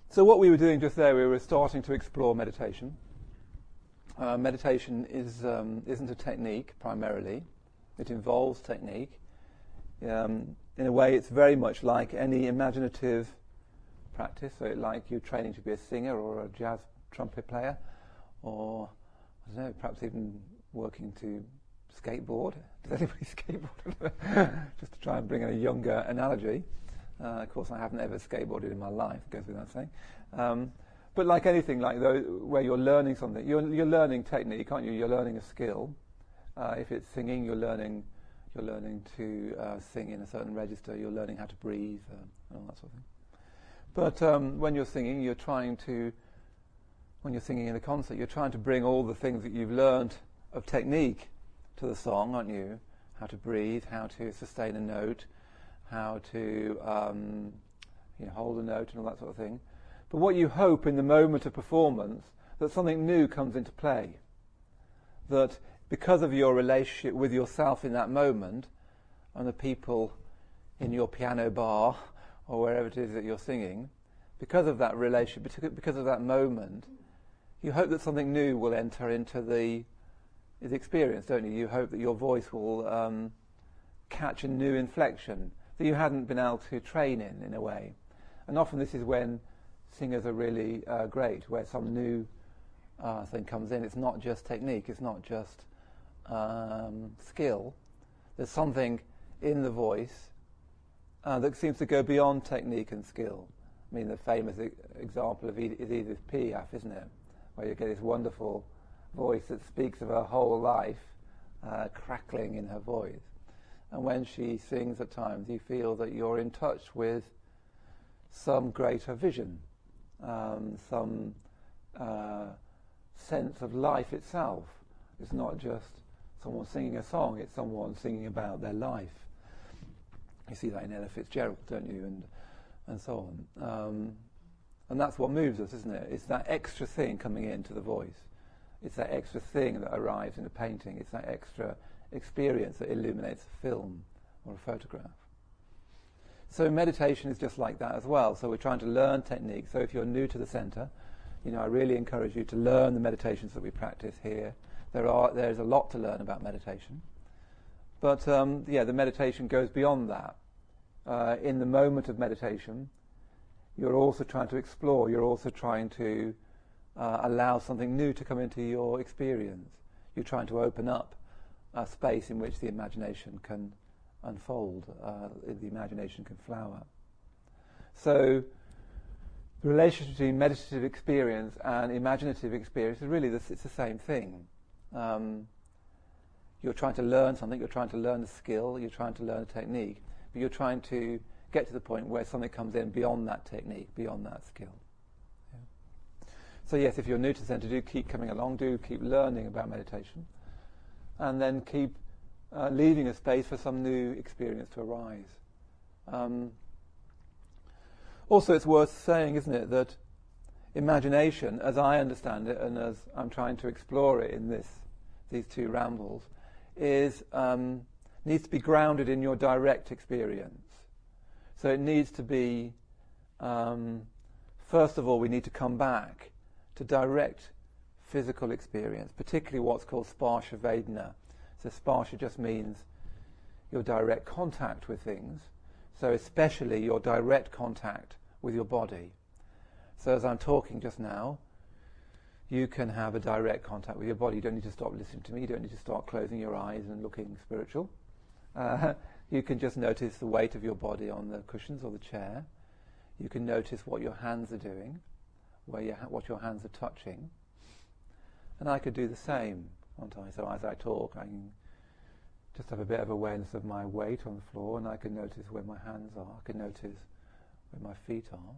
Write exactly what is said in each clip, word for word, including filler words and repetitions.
So what we were doing just there, we were starting to explore meditation. Uh, meditation is, um, isn't a technique primarily. It involves technique. Um, in a way, it's very much like any imaginative practice. So like you're training to be a singer or a jazz trumpet player, or, I don't know, perhaps even working to skateboard. Does anybody skateboard? Just to try and bring in a younger analogy. Uh, of course, I haven't ever skateboarded in my life, goes without saying. Um, but like anything, like though, where you're learning something, you're, you're learning technique, aren't you? You're learning a skill. Uh, if it's singing, you're learning, you're learning to uh, sing in a certain register. You're learning how to breathe uh, and all that sort of thing. But um, when you're singing, you're trying to, when you're singing in a concert, you're trying to bring all the things that you've learned of technique to the song, aren't you? How to breathe, how to sustain a note, how to um, you know, hold a note and all that sort of thing. But what you hope in the moment of performance, that something new comes into play. That because of your relationship with yourself in that moment, and the people in your piano bar, or wherever it is that you're singing, because of that relationship, because of that moment, you hope that something new will enter into the, the experience, don't you? You hope that your voice will um, catch a new inflection that you hadn't been able to train in, in a way. And often this is when singers are really uh, great, where some new uh, thing comes in. It's not just technique, it's not just um, skill. There's something in the voice uh, that seems to go beyond technique and skill. I mean, the famous e- example of Edith, is Edith Piaf, isn't it? Where you get this wonderful voice that speaks of her whole life, uh, crackling in her voice. And when she sings at times, you feel that you're in touch with some greater vision, um, some uh, sense of life itself. It's not just someone singing a song, it's someone singing about their life. You see that in Ella Fitzgerald, don't you, and and so on. Um, and that's what moves us, isn't it? It's that extra thing coming into the voice. It's that extra thing that arrives in a painting. It's that extra experience that illuminates a film or a photograph. So meditation is just like that as well. So we're trying to learn technique. So if you're new to the centre, you know, I really encourage you to learn the meditations that we practice here. There are there's a lot to learn about meditation, but um, yeah, the meditation goes beyond that. Uh, in the moment of meditation, you're also trying to explore. You're also trying to uh, allow something new to come into your experience. You're trying to open up a space in which the imagination can unfold, uh, the imagination can flower. So the relationship between meditative experience and imaginative experience is really this, it's the same thing. Um, you're trying to learn something, you're trying to learn a skill, you're trying to learn a technique, but you're trying to get to the point where something comes in beyond that technique, beyond that skill. Yeah. So yes, if you're new to the centre, do keep coming along, do keep learning about meditation, and then keep uh, leaving a space for some new experience to arise. Um, also, it's worth saying, isn't it, that imagination, as I understand it, and as I'm trying to explore it in this, these two rambles, is um, needs to be grounded in your direct experience. So it needs to be, um, first of all, we need to come back to direct physical experience, particularly what's called sparsha vedana. So sparsha just means your direct contact with things, so especially your direct contact with your body. So as I'm talking just now, you can have a direct contact with your body. You don't need to stop listening to me, you don't need to start closing your eyes and looking spiritual. Uh, you can just notice the weight of your body on the cushions or the chair. You can notice what your hands are doing, where your ha- what your hands are touching. And I could do the same, can't I? So as I talk, I can just have a bit of awareness of my weight on the floor, and I can notice where my hands are. I can notice where my feet are.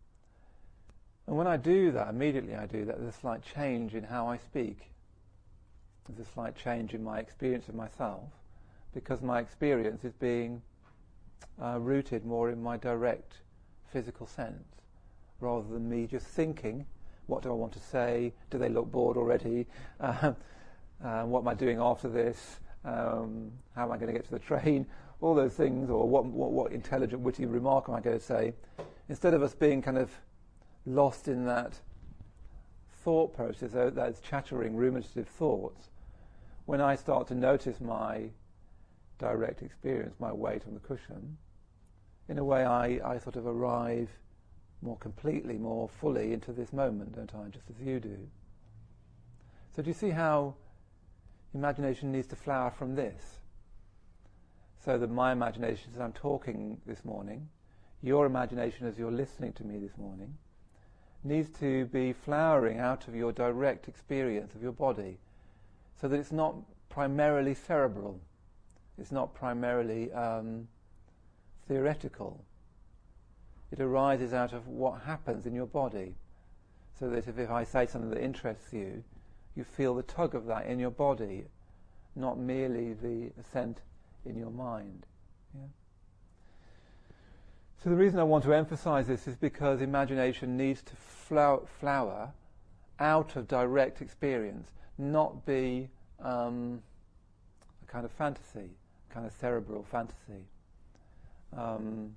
And when I do that, immediately I do that, there's a slight change in how I speak. There's a slight change in my experience of myself, because my experience is being uh, rooted more in my direct physical sense, rather than me just thinking, what do I want to say? Do they look bored already? Uh, uh, what am I doing after this? Um, how am I going to get to the train? All those things, or what, what, what intelligent, witty remark am I going to say? Instead of us being kind of lost in that thought process, those chattering, ruminative thoughts, when I start to notice my direct experience, my weight on the cushion, in a way I, I sort of arrive more completely, more fully into this moment, don't I, just as you do. So do you see how imagination needs to flower from this? So that my imagination as I'm talking this morning, your imagination as you're listening to me this morning, needs to be flowering out of your direct experience of your body, so that it's not primarily cerebral, it's not primarily um, theoretical. It arises out of what happens in your body, so that if, if I say something that interests you, you feel the tug of that in your body, not merely the assent in your mind. Yeah? So the reason I want to emphasize this is because imagination needs to flower, flower out of direct experience, not be um, a kind of fantasy, a kind of cerebral fantasy. Um,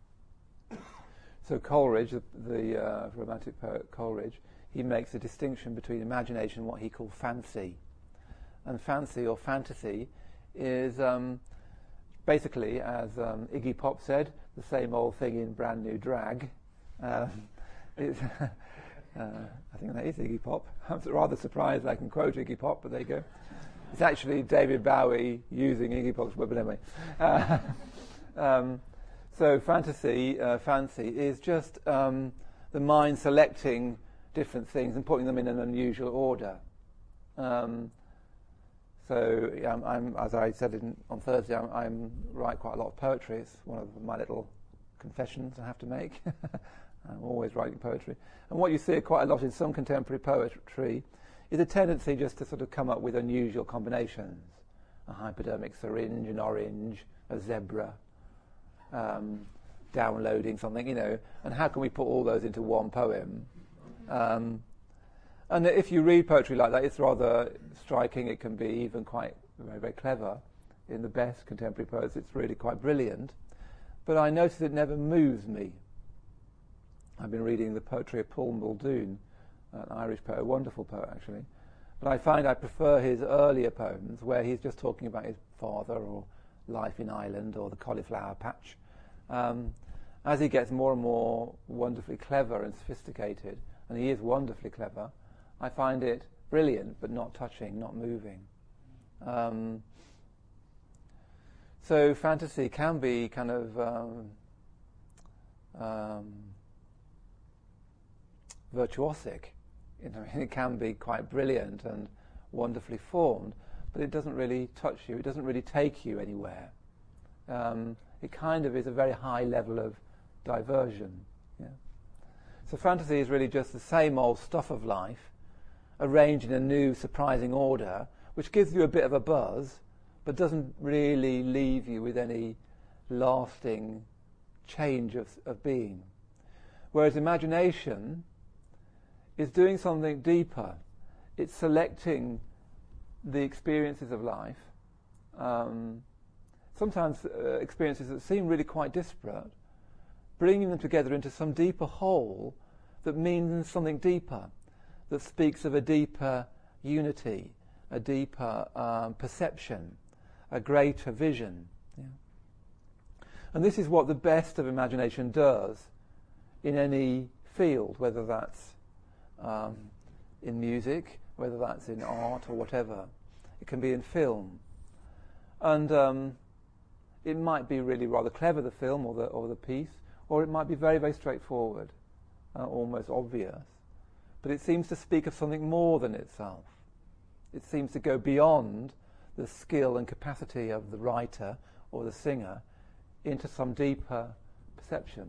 so Coleridge, the, the uh, romantic poet Coleridge, he makes a distinction between imagination and what he called fancy. And fancy or fantasy is um, basically, as um, Iggy Pop said, the same old thing in brand new drag. Um, it's uh, I think that is Iggy Pop. I'm rather surprised I can quote Iggy Pop, but there you go. It's actually David Bowie using Iggy Pop's word, but anyway. Uh, um, so fantasy, uh, fancy, is just um, the mind selecting different things and putting them in an unusual order. Um, So, um, I'm, as I said in, on Thursday, I'm, I'm write quite a lot of poetry. It's one of my little confessions I have to make. I'm always writing poetry. And what you see quite a lot in some contemporary poetry is a tendency just to sort of come up with unusual combinations. A hypodermic syringe, an orange, a zebra, um, downloading something, you know. And how can we put all those into one poem? Um, And if you read poetry like that, it's rather striking. It can be even quite very, very clever. In the best contemporary poets, it's really quite brilliant. But I notice it never moves me. I've been reading the poetry of Paul Muldoon, an Irish poet, a wonderful poet actually. But I find I prefer his earlier poems, where he's just talking about his father or life in Ireland or the cauliflower patch. Um, as he gets more and more wonderfully clever and sophisticated, and he is wonderfully clever, I find it brilliant, but not touching, not moving. Um, so fantasy can be kind of um, um, virtuosic. You know, it can be quite brilliant and wonderfully formed, but it doesn't really touch you. It doesn't really take you anywhere. Um, it kind of is a very high level of diversion. Yeah? So fantasy is really just the same old stuff of life, arranged in a new, surprising order, which gives you a bit of a buzz, but doesn't really leave you with any lasting change of, of being. Whereas imagination is doing something deeper. It's selecting the experiences of life, um, sometimes uh, experiences that seem really quite disparate, bringing them together into some deeper whole that means something deeper, that speaks of a deeper unity, a deeper um, perception, a greater vision. Yeah. And this is what the best of imagination does in any field, whether that's um, in music, whether that's in art or whatever. It can be in film. And um, it might be really rather clever, the film or the, or the piece, or it might be very, very straightforward, uh, almost obvious. But it seems to speak of something more than itself. It seems to go beyond the skill and capacity of the writer or the singer into some deeper perception.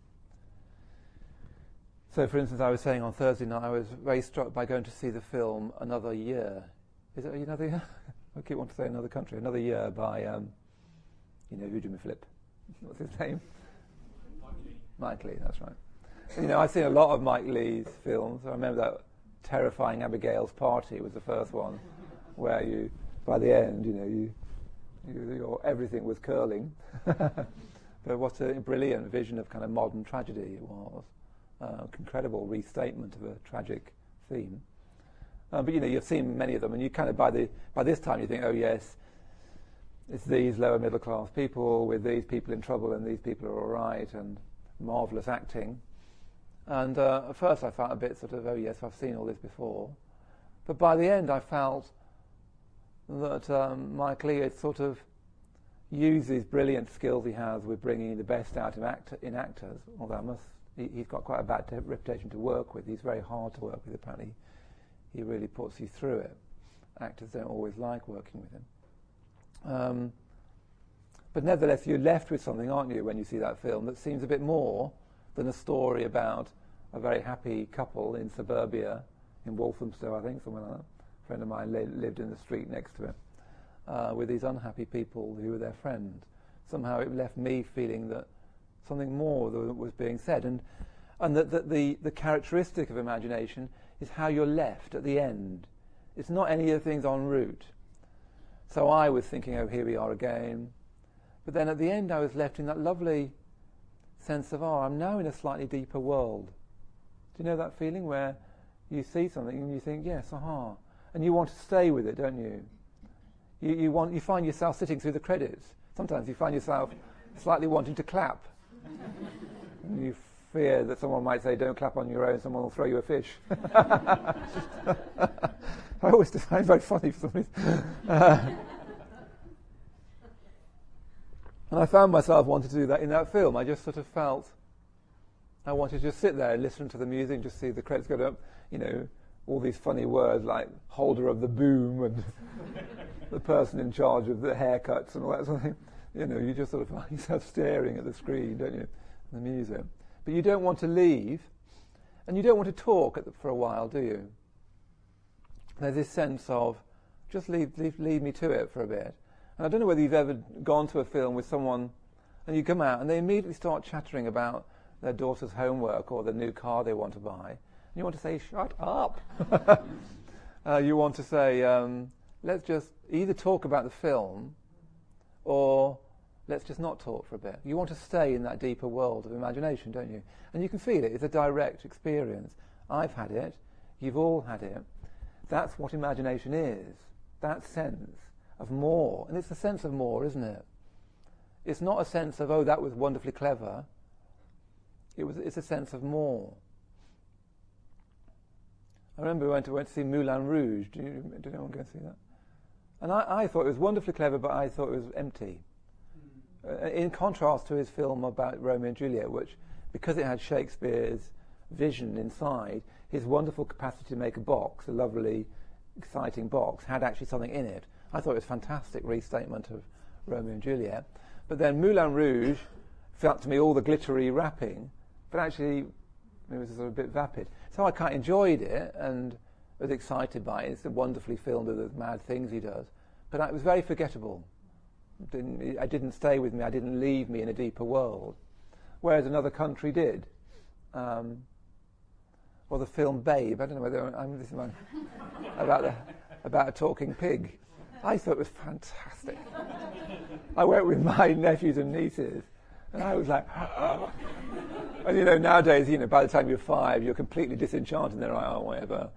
So, for instance, I was saying on Thursday night, I was very struck by going to see the film Another Year. Is it another year? I keep wanting to say Another Country. Another Year by, um, you know, Udo Flip. What's his name? Mike Leigh. Mike Leigh, that's right. You know, I've seen a lot of Mike Leigh's films. I remember that terrifying Abigail's Party was the first one, where you, by the end, you know, you, you your everything was curling. But what a brilliant vision of kind of modern tragedy it was. uh, incredible restatement of a tragic theme. Uh, but you know, you've seen many of them, and you kind of by the by this time you think, oh yes, it's these lower middle class people with these people in trouble, and these people are all right, and marvelous acting. And uh, at first I felt a bit sort of, oh yes, I've seen all this before. But by the end I felt that um, Michael Lee had sort of used these brilliant skills he has with bringing the best out of act- in actors, although I must, he, he's got quite a bad te- reputation to work with. He's very hard to work with, apparently. He really puts you through it. Actors don't always like working with him. Um, but nevertheless, you're left with something, aren't you, when you see that film, that seems a bit more than a story about a very happy couple in suburbia, in Walthamstow, I think, somewhere like that. A friend of mine li- lived in the street next to him, uh, with these unhappy people who were their friends. Somehow it left me feeling that something more was being said, and and that, that the, the characteristic of imagination is how you're left at the end. It's not any of the things en route. So I was thinking, oh, here we are again. But then at the end I was left in that lovely sense of, oh, I'm now in a slightly deeper world. Do you know that feeling where you see something and you think, yes, aha, and you want to stay with it, don't you? You, you want, you find yourself sitting through the credits. Sometimes you find yourself slightly wanting to clap. And you fear that someone might say, don't clap on your own, someone will throw you a fish. I always find it very funny for some reason. Uh, and I found myself wanting to do that in that film. I just sort of felt I wanted to just sit there and listen to the music and just see the credits go up, you know, all these funny words like holder of the boom and the person in charge of the haircuts and all that sort of thing. You know, you just sort of find yourself staring at the screen, don't you, the music. But you don't want to leave, and you don't want to talk at the, for a while, do you? There's this sense of, just leave, leave, leave me to it for a bit. And I don't know whether you've ever gone to a film with someone, and you come out, and they immediately start chattering about their daughter's homework or the new car they want to buy. And you want to say, shut up. uh, you want to say, um, let's just either talk about the film or let's just not talk for a bit. You want to stay in that deeper world of imagination, don't you? And you can feel it. It's a direct experience. I've had it. You've all had it. That's what imagination is. That sense of more. And it's a sense of more, isn't it? It's not a sense of, oh, that was wonderfully clever. It was. It's a sense of more. I remember we went to, went to see Moulin Rouge. Did, you, did anyone go and see that? And I, I thought it was wonderfully clever, but I thought it was empty. Mm. Uh, in contrast to his film about Romeo and Juliet, which, because it had Shakespeare's vision inside, his wonderful capacity to make a box, a lovely, exciting box, had actually something in it. I thought it was a fantastic restatement of Romeo and Juliet. But then Moulin Rouge felt to me all the glittery wrapping, but actually it was sort of a bit vapid. So I quite enjoyed it and was excited by it. It's wonderfully filmed with the mad things he does. But it was very forgettable. It didn't, it didn't stay with me. I didn't leave me in a deeper world. Whereas Another Country did. Um, or the film Babe. I don't know whether I'm this is my, about the, about a talking pig. I thought it was fantastic. I went with my nephews and nieces, and I was like, oh. And you know, nowadays, you know, by the time you're five, you're completely disenchanted, and they're like, oh, whatever.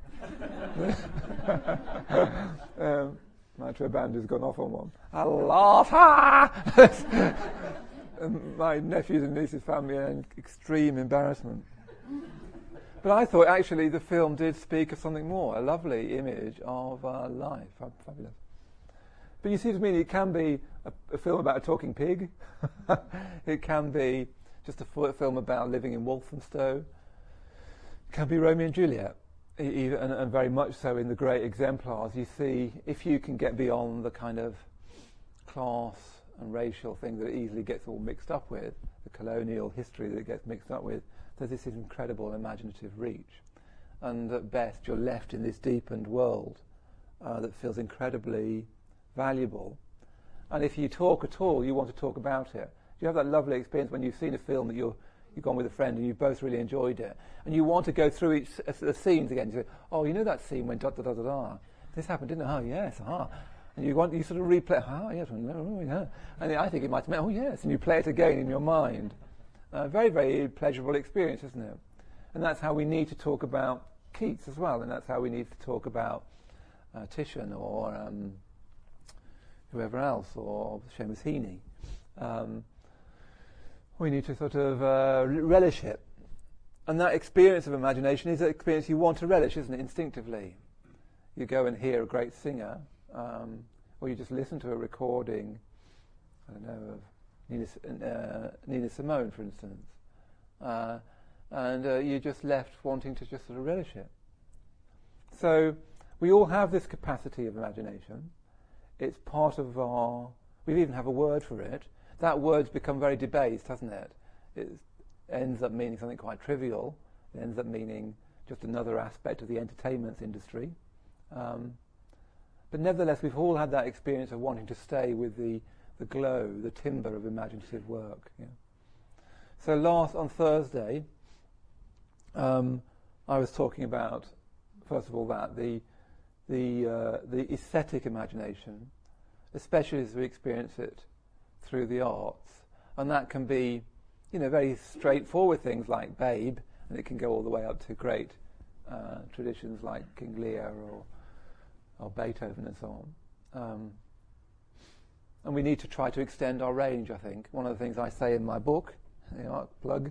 um, my band has gone off on one. I laugh, ah! And my nephews and nieces found me in extreme embarrassment. But I thought actually the film did speak of something more, a lovely image of uh, life. Fabulous. But you see what I mean, it can be a, a film about a talking pig. It can be just a f- film about living in Walthamstow. It can be Romeo and Juliet. E- e- and, and very much so in the great exemplars. You see, if you can get beyond the kind of class and racial thing that it easily gets all mixed up with, the colonial history that it gets mixed up with, there's this incredible imaginative reach. And at best, you're left in this deepened world uh, that feels incredibly valuable. And if you talk at all, you want to talk about it. Do you have that lovely experience when you've seen a film that you're, you've gone with a friend and you've both really enjoyed it, and you want to go through each uh, the scenes again? You say, oh, you know that scene when da da da da da. This happened, didn't it? Oh, yes, ah. And you want you sort of replay, ah, yes, oh, yeah. And I think it might have meant, oh, yes, and you play it again in your mind. A uh, very, very pleasurable experience, isn't it? And that's how we need to talk about Keats as well, and that's how we need to talk about uh, Titian or um, whoever else, or Seamus Heaney. Um, we need to sort of uh, relish it. And that experience of imagination is an experience you want to relish, isn't it, instinctively? You go and hear a great singer, um, or you just listen to a recording, I don't know, of Nina, uh, Nina Simone, for instance, uh, and uh, you're just left wanting to just sort of relish it. So we all have this capacity of imagination. It's part of our... We even have a word for it. That word's become very debased, hasn't it? It ends up meaning something quite trivial. It ends up meaning just another aspect of the entertainment industry. Um, but nevertheless, we've all had that experience of wanting to stay with the, the glow, the timber of imaginative work. Yeah. So last, on Thursday, um, I was talking about, first of all, that, the, the, uh, the aesthetic imagination, especially as we experience it through the arts. And that can be, you know, very straightforward things like Babe, and it can go all the way up to great uh, traditions like King Lear or, or Beethoven and so on. Um, and we need to try to extend our range, I think. One of the things I say in my book, you know, plug,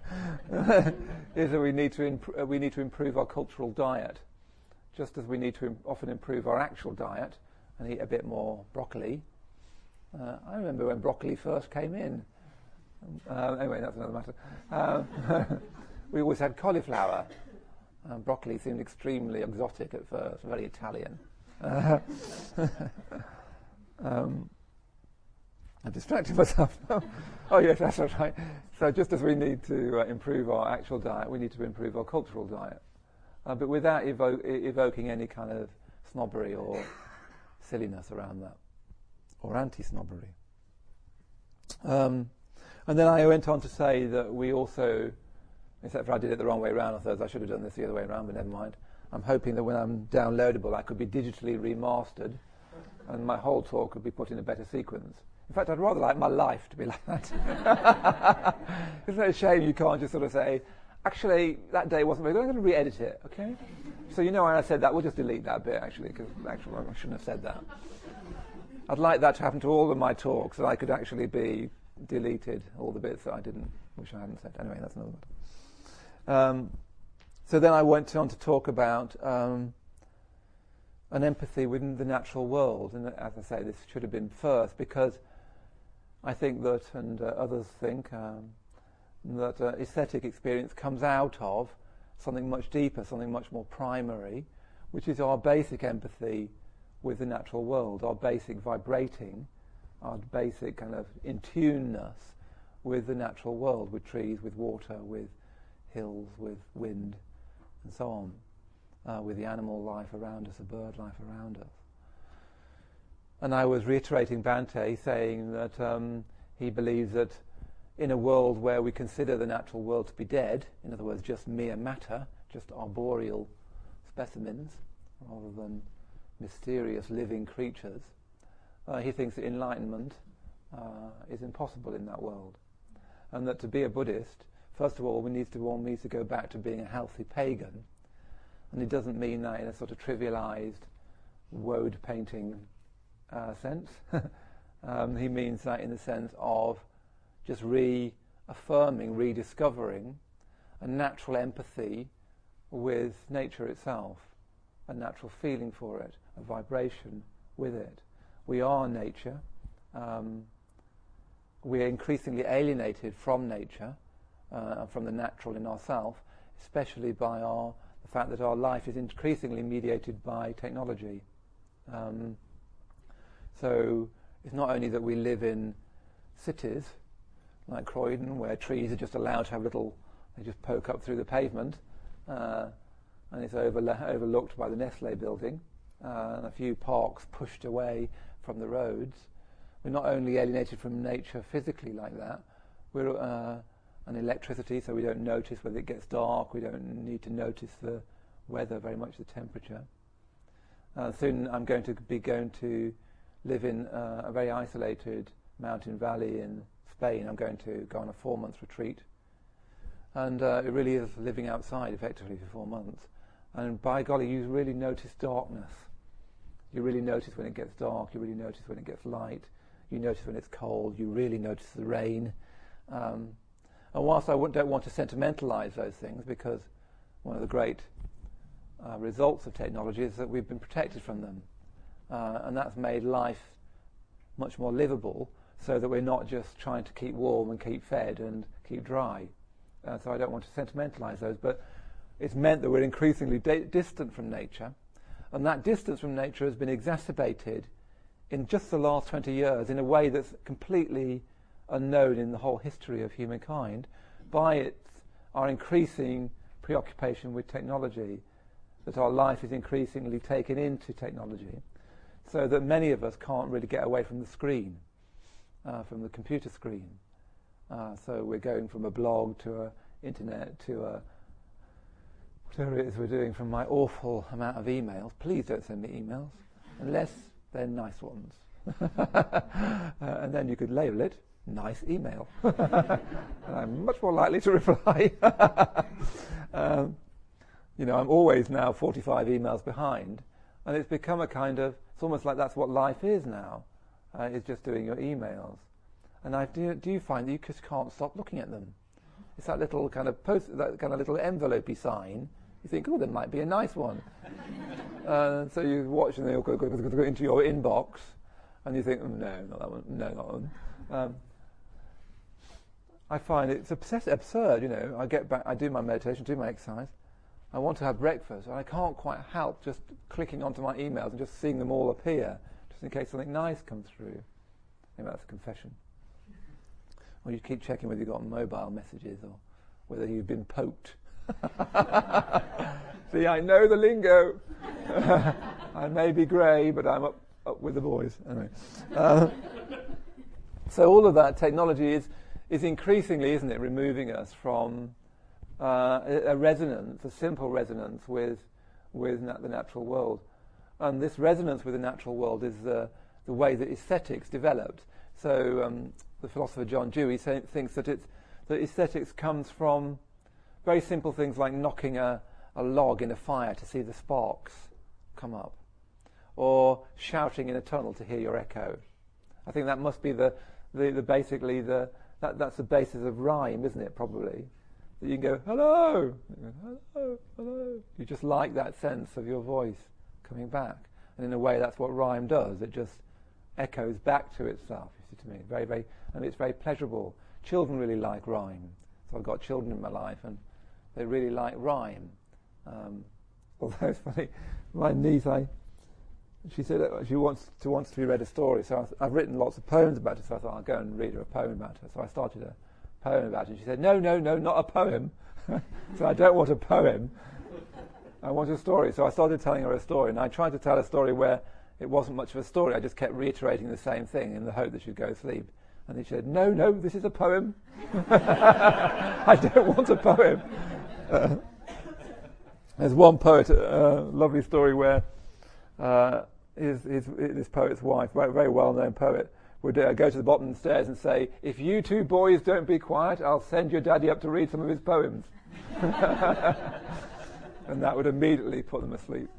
is that we need to imp- uh, we need to improve our cultural diet, just as we need to imp- often improve our actual diet and eat a bit more broccoli. Uh, I remember when broccoli first came in. Uh, anyway, that's another matter. Um, we always had cauliflower. Um, broccoli seemed extremely exotic at first, very Italian. Uh, um, I distracted myself. Oh yes, that's right. So just as we need to uh, improve our actual diet, we need to improve our cultural diet, uh, but without evo- evoking any kind of snobbery or silliness around that, or anti-snobbery. Um, and then I went on to say that we also, except for I did it the wrong way around on Thursday, I should have done this the other way around, but never mind. I'm hoping that when I'm downloadable, I could be digitally remastered, and my whole talk could be put in a better sequence. In fact, I'd rather like my life to be like that. Isn't it a shame you can't just sort of say, actually, that day wasn't very good, I'm going to re-edit it, okay? So you know when I said that, we'll just delete that bit, actually, because actually I shouldn't have said that. I'd like that to happen to all of my talks, that I could actually be deleted, all the bits that I didn't, wish I hadn't said. Anyway, that's another matter. Um, so then I went on to talk about um, an empathy within the natural world. And as I say, this should have been first, because I think that, and uh, others think, um, that uh, aesthetic experience comes out of something much deeper, something much more primary, which is our basic empathy with the natural world, our basic vibrating, our basic kind of in-tuneness with the natural world, with trees, with water, with hills, with wind, and so on, uh, with the animal life around us, the bird life around us. And I was reiterating Bhante, saying that um, he believes that in a world where we consider the natural world to be dead, in other words, just mere matter, just arboreal specimens, rather than mysterious living creatures, uh, he thinks that enlightenment uh, is impossible in that world. And that to be a Buddhist, first of all, we need to, one needs to go back to being a healthy pagan. And it doesn't mean that in a sort of trivialized, woad painting uh, sense. um, he means that in the sense of just reaffirming, rediscovering a natural empathy with nature itself, a natural feeling for it, a vibration with it. We are nature. Um, we are increasingly alienated from nature, uh, from the natural in ourselves, especially by our the fact that our life is increasingly mediated by technology. Um, so it's not only that we live in cities like Croydon, where trees are just allowed to have little, they just poke up through the pavement, uh, and it's overla- overlooked by the Nestle building, uh, and a few parks pushed away from the roads. We're not only alienated from nature physically like that, we're uh, and electricity, so we don't notice whether it gets dark, we don't need to notice the weather very much, the temperature. Uh, soon I'm going to be going to live in uh, a very isolated mountain valley in Spain. I'm going to go on a four-month retreat, And uh, it really is living outside effectively for four months. And by golly, you really notice darkness. You really notice when it gets dark. You really notice when it gets light. You notice when it's cold. You really notice the rain. Um, and whilst I w- don't want to sentimentalize those things, because one of the great uh, results of technology is that we've been protected from them. Uh, and that's made life much more livable, so that we're not just trying to keep warm and keep fed and keep dry. Uh, so I don't want to sentimentalize those, but it's meant that we're increasingly da- distant from nature, and that distance from nature has been exacerbated in just the last twenty years in a way that's completely unknown in the whole history of humankind by its, our increasing preoccupation with technology, that our life is increasingly taken into technology, so that many of us can't really get away from the screen, uh, from the computer screen. Uh, so we're going from a blog to a internet to a whatever it is we're doing, from my awful amount of emails. Please don't send me emails unless they're nice ones. uh, and then you could label it nice email. And I'm much more likely to reply. um, you know, I'm always now forty-five emails behind, and it's become a kind of, it's almost like that's what life is now, uh, is just doing your emails. And I do, do you find that you just can't stop looking at them? It's that little kind of post, that kind of little envelope-y sign. You think, oh, there might be a nice one. uh, so you watch and they'll go, go, go, go into your inbox, and you think, oh, no, not that one, no, not that one. Um, I find it's obsess- absurd, you know. I get back, I do my meditation, do my exercise. I want to have breakfast, and I can't quite help just clicking onto my emails and just seeing them all appear, just in case something nice comes through. Maybe that's a confession. Or you keep checking whether you've got mobile messages or whether you've been poked. See, I know the lingo. I may be grey, but I'm up, up with the boys. Anyway. Uh, so all of that technology is, is increasingly, isn't it, removing us from uh, a, a resonance, a simple resonance with with nat- the natural world. And this resonance with the natural world is the, the way that aesthetics developed. So um, the philosopher John Dewey say, thinks that it's that aesthetics comes from very simple things like knocking a, a log in a fire to see the sparks come up, or shouting in a tunnel to hear your echo. I think that must be the, the, the basically the that, that's the basis of rhyme, isn't it? Probably that you can go hello, you go, hello, hello. You just like that sense of your voice coming back, and in a way, that's what rhyme does. It just echoes back to itself. You see, to me, very, very, and it's very pleasurable. Children really like rhyme, so I've got children in my life, and they really like rhyme. Um, although it's funny, my niece, I, she said that she wants to wants to be read a story. So I, I've written lots of poems about her. So I thought I'll go and read her a poem about her. So I started a poem about her. And she said, "No, no, no, not a poem." So I don't want a poem. I want a story. So I started telling her a story, and I tried to tell a story where it wasn't much of a story. I just kept reiterating the same thing in the hope that she'd go to sleep. And then she said, "No, no, this is a poem." I don't want a poem. Uh, there's one poet, a uh, lovely story where uh, his, his, this poet's wife, very, very well-known poet, would uh, go to the bottom of the stairs and say, "If you two boys don't be quiet, I'll send your daddy up to read some of his poems." And that would immediately put them asleep.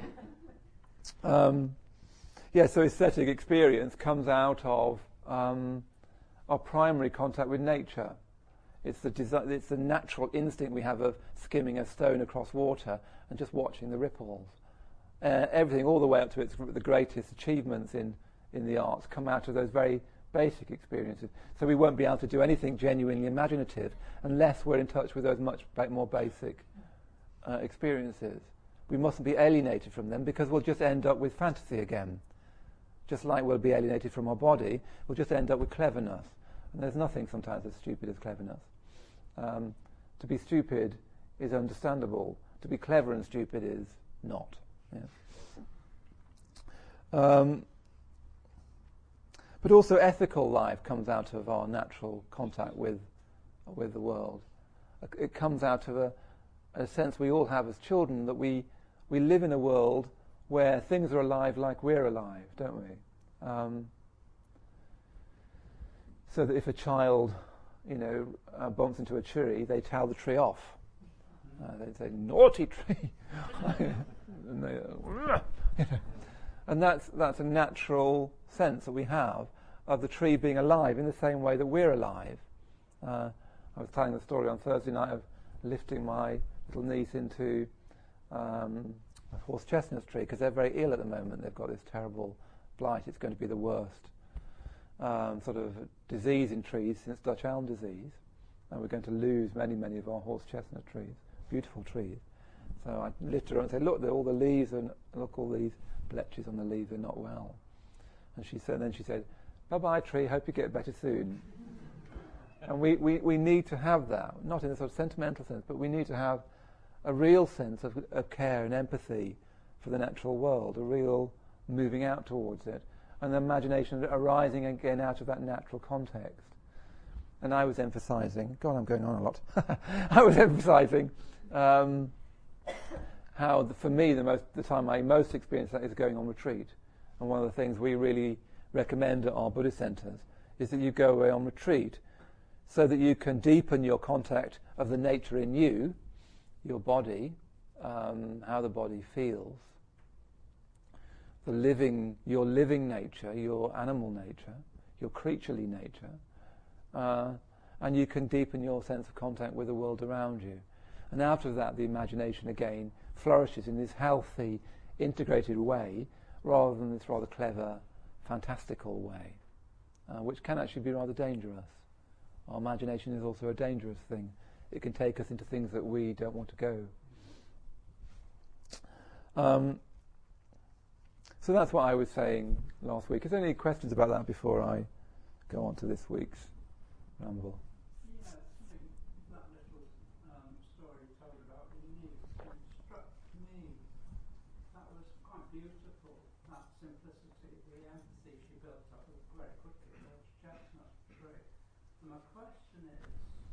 Um, yeah, so aesthetic experience comes out of um, our primary contact with nature. It's the desi- it's the natural instinct we have of skimming a stone across water and just watching the ripples. Uh, everything, all the way up to its the greatest achievements in, in the arts, come out of those very basic experiences. So we won't be able to do anything genuinely imaginative unless we're in touch with those much ba- more basic uh, experiences. We mustn't be alienated from them, because we'll just end up with fantasy again. Just like we'll be alienated from our body, we'll just end up with cleverness. And there's nothing sometimes as stupid as cleverness. Um, to be stupid is understandable. To be clever and stupid is not. Yeah. Um, but also ethical life comes out of our natural contact with with the world. It comes out of a, a sense we all have as children, that we, we live in a world where things are alive like we're alive, don't we? Um, so that if a child you know, uh, bumps into a tree, they tell the tree off. Uh, they say, naughty tree. and, they, uh, you know. and that's that's a natural sense that we have of the tree being alive in the same way that we're alive. Uh, I was telling the story on Thursday night of lifting my little niece into um, a horse chestnut tree because they're very ill at the moment. They've got this terrible blight. It's going to be the worst um, sort of disease in trees since Dutch elm disease. And we're going to lose many, many of our horse chestnut trees, beautiful trees. So I lift her up and say, look, all the leaves, and look, all these blotches on the leaves are not well. And she said, and then she said, bye-bye tree, hope you get better soon. And we, we, we need to have that, not in a sort of sentimental sense, but we need to have a real sense of, of care and empathy for the natural world, a real moving out towards it, and the imagination arising again out of that natural context. And I was emphasizing, God, I'm going on a lot. I was emphasizing um, how, the, for me, the most the time I most experience that is going on retreat. And one of the things we really recommend at our Buddhist centers is that you go away on retreat so that you can deepen your contact of the nature in you, your body, um, how the body feels, the living, your living nature, your animal nature, your creaturely nature, uh, and you can deepen your sense of contact with the world around you. And after that, the imagination again flourishes in this healthy, integrated way, rather than this rather clever, fantastical way, uh, which can actually be rather dangerous. Our imagination is also a dangerous thing. It can take us into things that we don't want to go. Um, so that's what I was saying last week. Is there any questions about that before I go on to this week's ramble? Yeah, that little um, story you told about the niece struck me. That was quite beautiful, that simplicity, the empathy she built up very quickly. Those chestnuts were great. And my question is,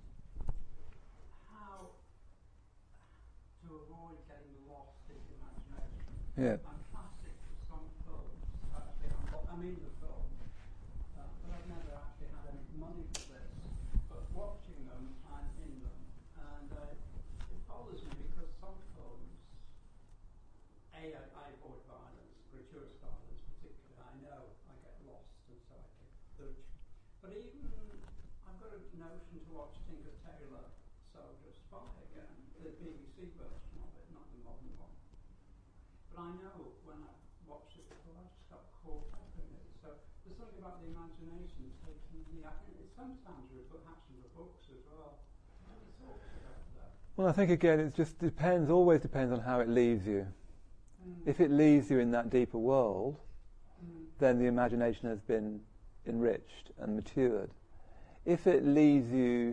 how to avoid getting lost in the imagination? Yeah. I'm classic for some films, actually, I'm, I mean the film, uh, but I've never actually had any money for this. But watching them, I'm in them, and uh, it bothers me because some films, A, I, I avoid violence, gratuitous violence particularly. I know I get lost, and so I get lurch. But even I've got a notion to watch Tinker Tailor Soldier Spy again, the B B C version of it, not the modern one. But I know when I watched it before, I just got caught up in it. So there's something about the imagination taking the action. It sometimes perhaps in the books as well. Any thoughts about that? Well, I think again it just depends, always depends on how it leaves you. Mm. If it leaves you in that deeper world, mm. then the imagination has been enriched and matured. If it leaves you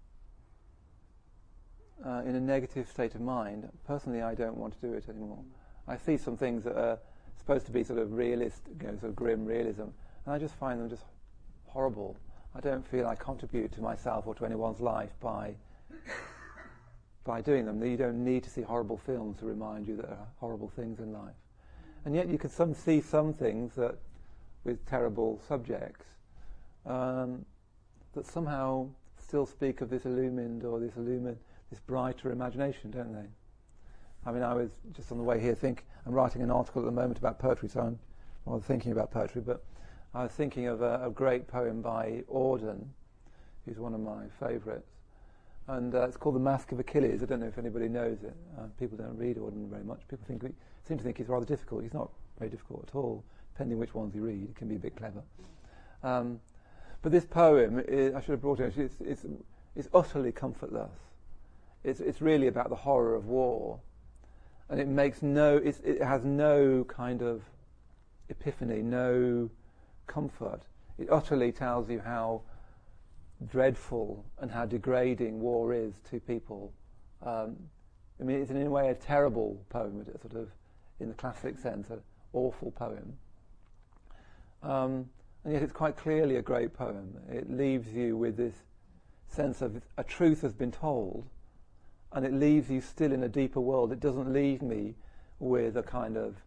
uh, in a negative state of mind, personally I don't want to do it anymore. I see some things that are supposed to be sort of realist, you know, sort of grim realism, and I just find them just horrible. I don't feel I contribute to myself or to anyone's life by by doing them. You don't need to see horrible films to remind you that there are horrible things in life. And yet you can some see some things that, with terrible subjects, um, that somehow still speak of this illumined or this illumined, this brighter imagination, don't they? I mean, I was just on the way here think I'm writing an article at the moment about poetry, so I'm rather thinking about poetry, but I was thinking of a, a great poem by Auden, who's one of my favourites, and uh, it's called The Mask of Achilles. I don't know if anybody knows it. Uh, people don't read Auden very much. People think seem to think he's rather difficult. He's not very difficult at all, depending which ones you read. It can be a bit clever. Um, but this poem, is, I should have brought it, it's, it's, it's utterly comfortless. It's, it's really about the horror of war, and it makes no, it's, it has no kind of epiphany, no comfort. It utterly tells you how dreadful and how degrading war is to people. Um, I mean, it's in a way a terrible poem, a sort of, in the classic sense, an awful poem. Um, and yet it's quite clearly a great poem. It leaves you with this sense of a truth has been told, and it leaves you still in a deeper world. It doesn't leave me with a kind of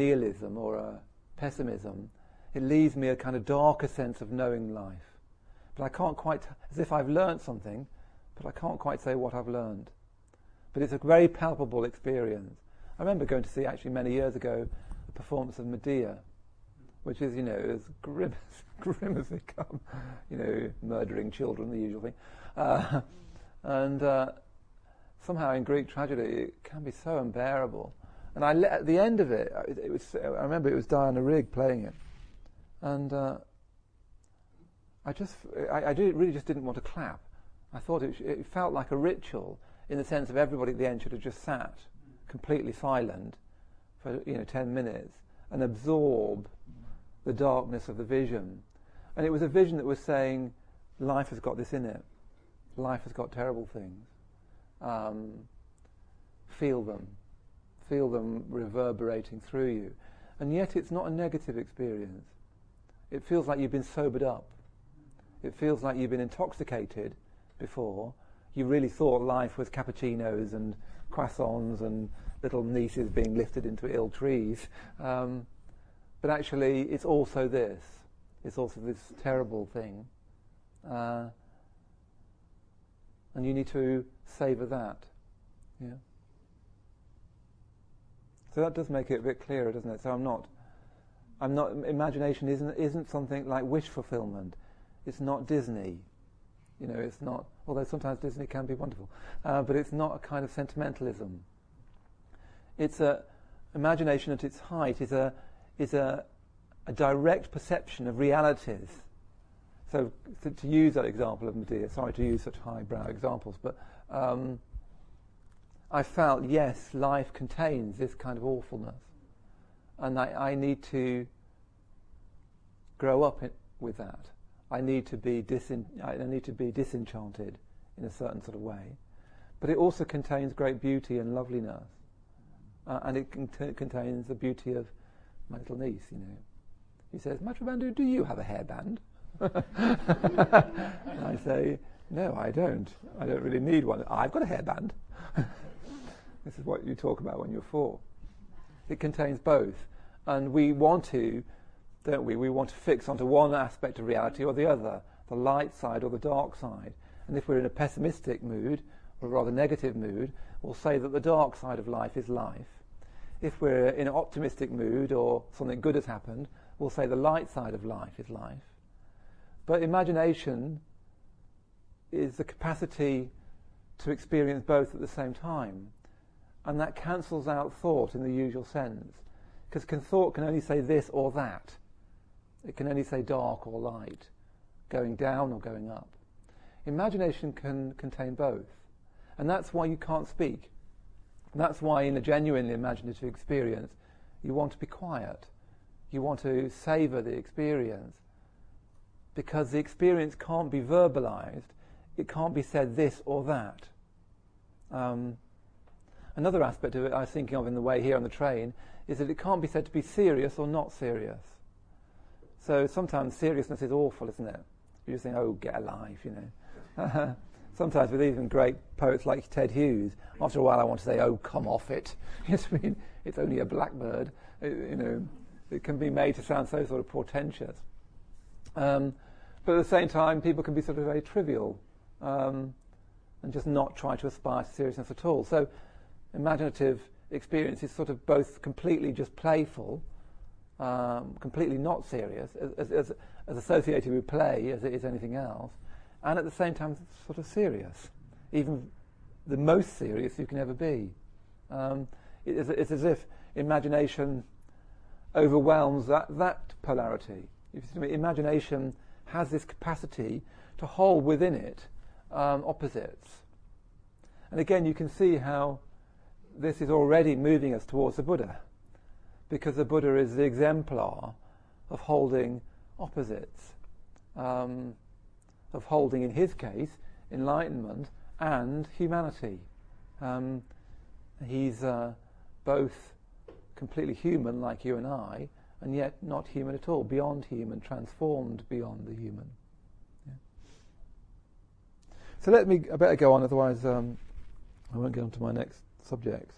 nihilism or a pessimism. It leaves me a kind of darker sense of knowing life. but I can't quite, as if I've learned something, but I can't quite say what I've learned. But it's a very palpable experience. I remember going to see, actually many years ago, a performance of Medea, which is, you know, as grim as, grim as they come, you know, murdering children, the usual thing. Uh, and uh, somehow in Greek tragedy, it can be so unbearable. And I le- at the end of it, it, it was, I remember it was Diana Rigg playing it. And uh, I just, I, I did, really just didn't want to clap. I thought it, it felt like a ritual in the sense of everybody at the end should have just sat completely silent for, you know, ten minutes and absorb the darkness of the vision. And it was a vision that was saying, life has got this in it. Life has got terrible things. Um, feel them. Feel them reverberating through you. And yet it's not a negative experience. It feels like you've been sobered up. It feels like you've been intoxicated before. You really thought life was cappuccinos and croissants and little nieces being lifted into ill trees. Um, but actually, it's also this. It's also this terrible thing. Uh, and you need to savour that. Yeah. So that does make it a bit clearer, doesn't it? So I'm not, I'm not. Imagination isn't isn't something like wish fulfillment. It's not Disney. You know, it's not. Although sometimes Disney can be wonderful, uh, but it's not a kind of sentimentalism. It's a imagination at its height is a is a a direct perception of realities. So to, to use that example of Medea, sorry to use such highbrow examples, but um, I felt, yes, life contains this kind of awfulness, and I, I need to grow up in, with that. I need to be disin- I need to be disenchanted in a certain sort of way, but it also contains great beauty and loveliness, uh, and it cont- contains the beauty of my little niece. You know, he says, "Maitre Bandhu, do you have a hairband?" And I say, "No, I don't. I don't really need one. I've got a hairband." This is what you talk about when you're four. It contains both, and we want to, don't we? We want to fix onto one aspect of reality or the other, the light side or the dark side. And if we're in a pessimistic mood, or a rather negative mood, we'll say that the dark side of life is life. If we're in an optimistic mood or something good has happened, we'll say the light side of life is life. But imagination is the capacity to experience both at the same time. And that cancels out thought in the usual sense. Because can, thought can only say this or that. It can only say dark or light, going down or going up. Imagination can contain both. And that's why you can't speak. And that's why in a genuinely imaginative experience, you want to be quiet. You want to savour the experience. Because the experience can't be verbalised. It can't be said this or that. Um, another aspect of it I was thinking of in the way here on the train is that it can't be said to be serious or not serious. So sometimes seriousness is awful, isn't it? You just think, oh, get a life, you know. Sometimes with even great poets like Ted Hughes, after a while I want to say, oh, come off it. I mean, it's only a blackbird. It, you know, it can be made to sound so sort of portentous. Um, but at the same time, people can be sort of very trivial um, and just not try to aspire to seriousness at all. So imaginative experience is sort of both completely just playful, um, completely not serious, as, as, as associated with play as it is anything else, and at the same time sort of serious, even the most serious you can ever be. Um, it, it's, it's as if imagination overwhelms that, that polarity. If you see, imagination has this capacity to hold within it um, opposites. And again, you can see how this is already moving us towards the Buddha, because the Buddha is the exemplar of holding opposites, um, of holding, in his case, enlightenment and humanity. Um, he's uh, both completely human, like you and I, and yet not human at all, beyond human, transformed beyond the human. Yeah. So let me, I better go on, otherwise um, I won't get on to my next subjects.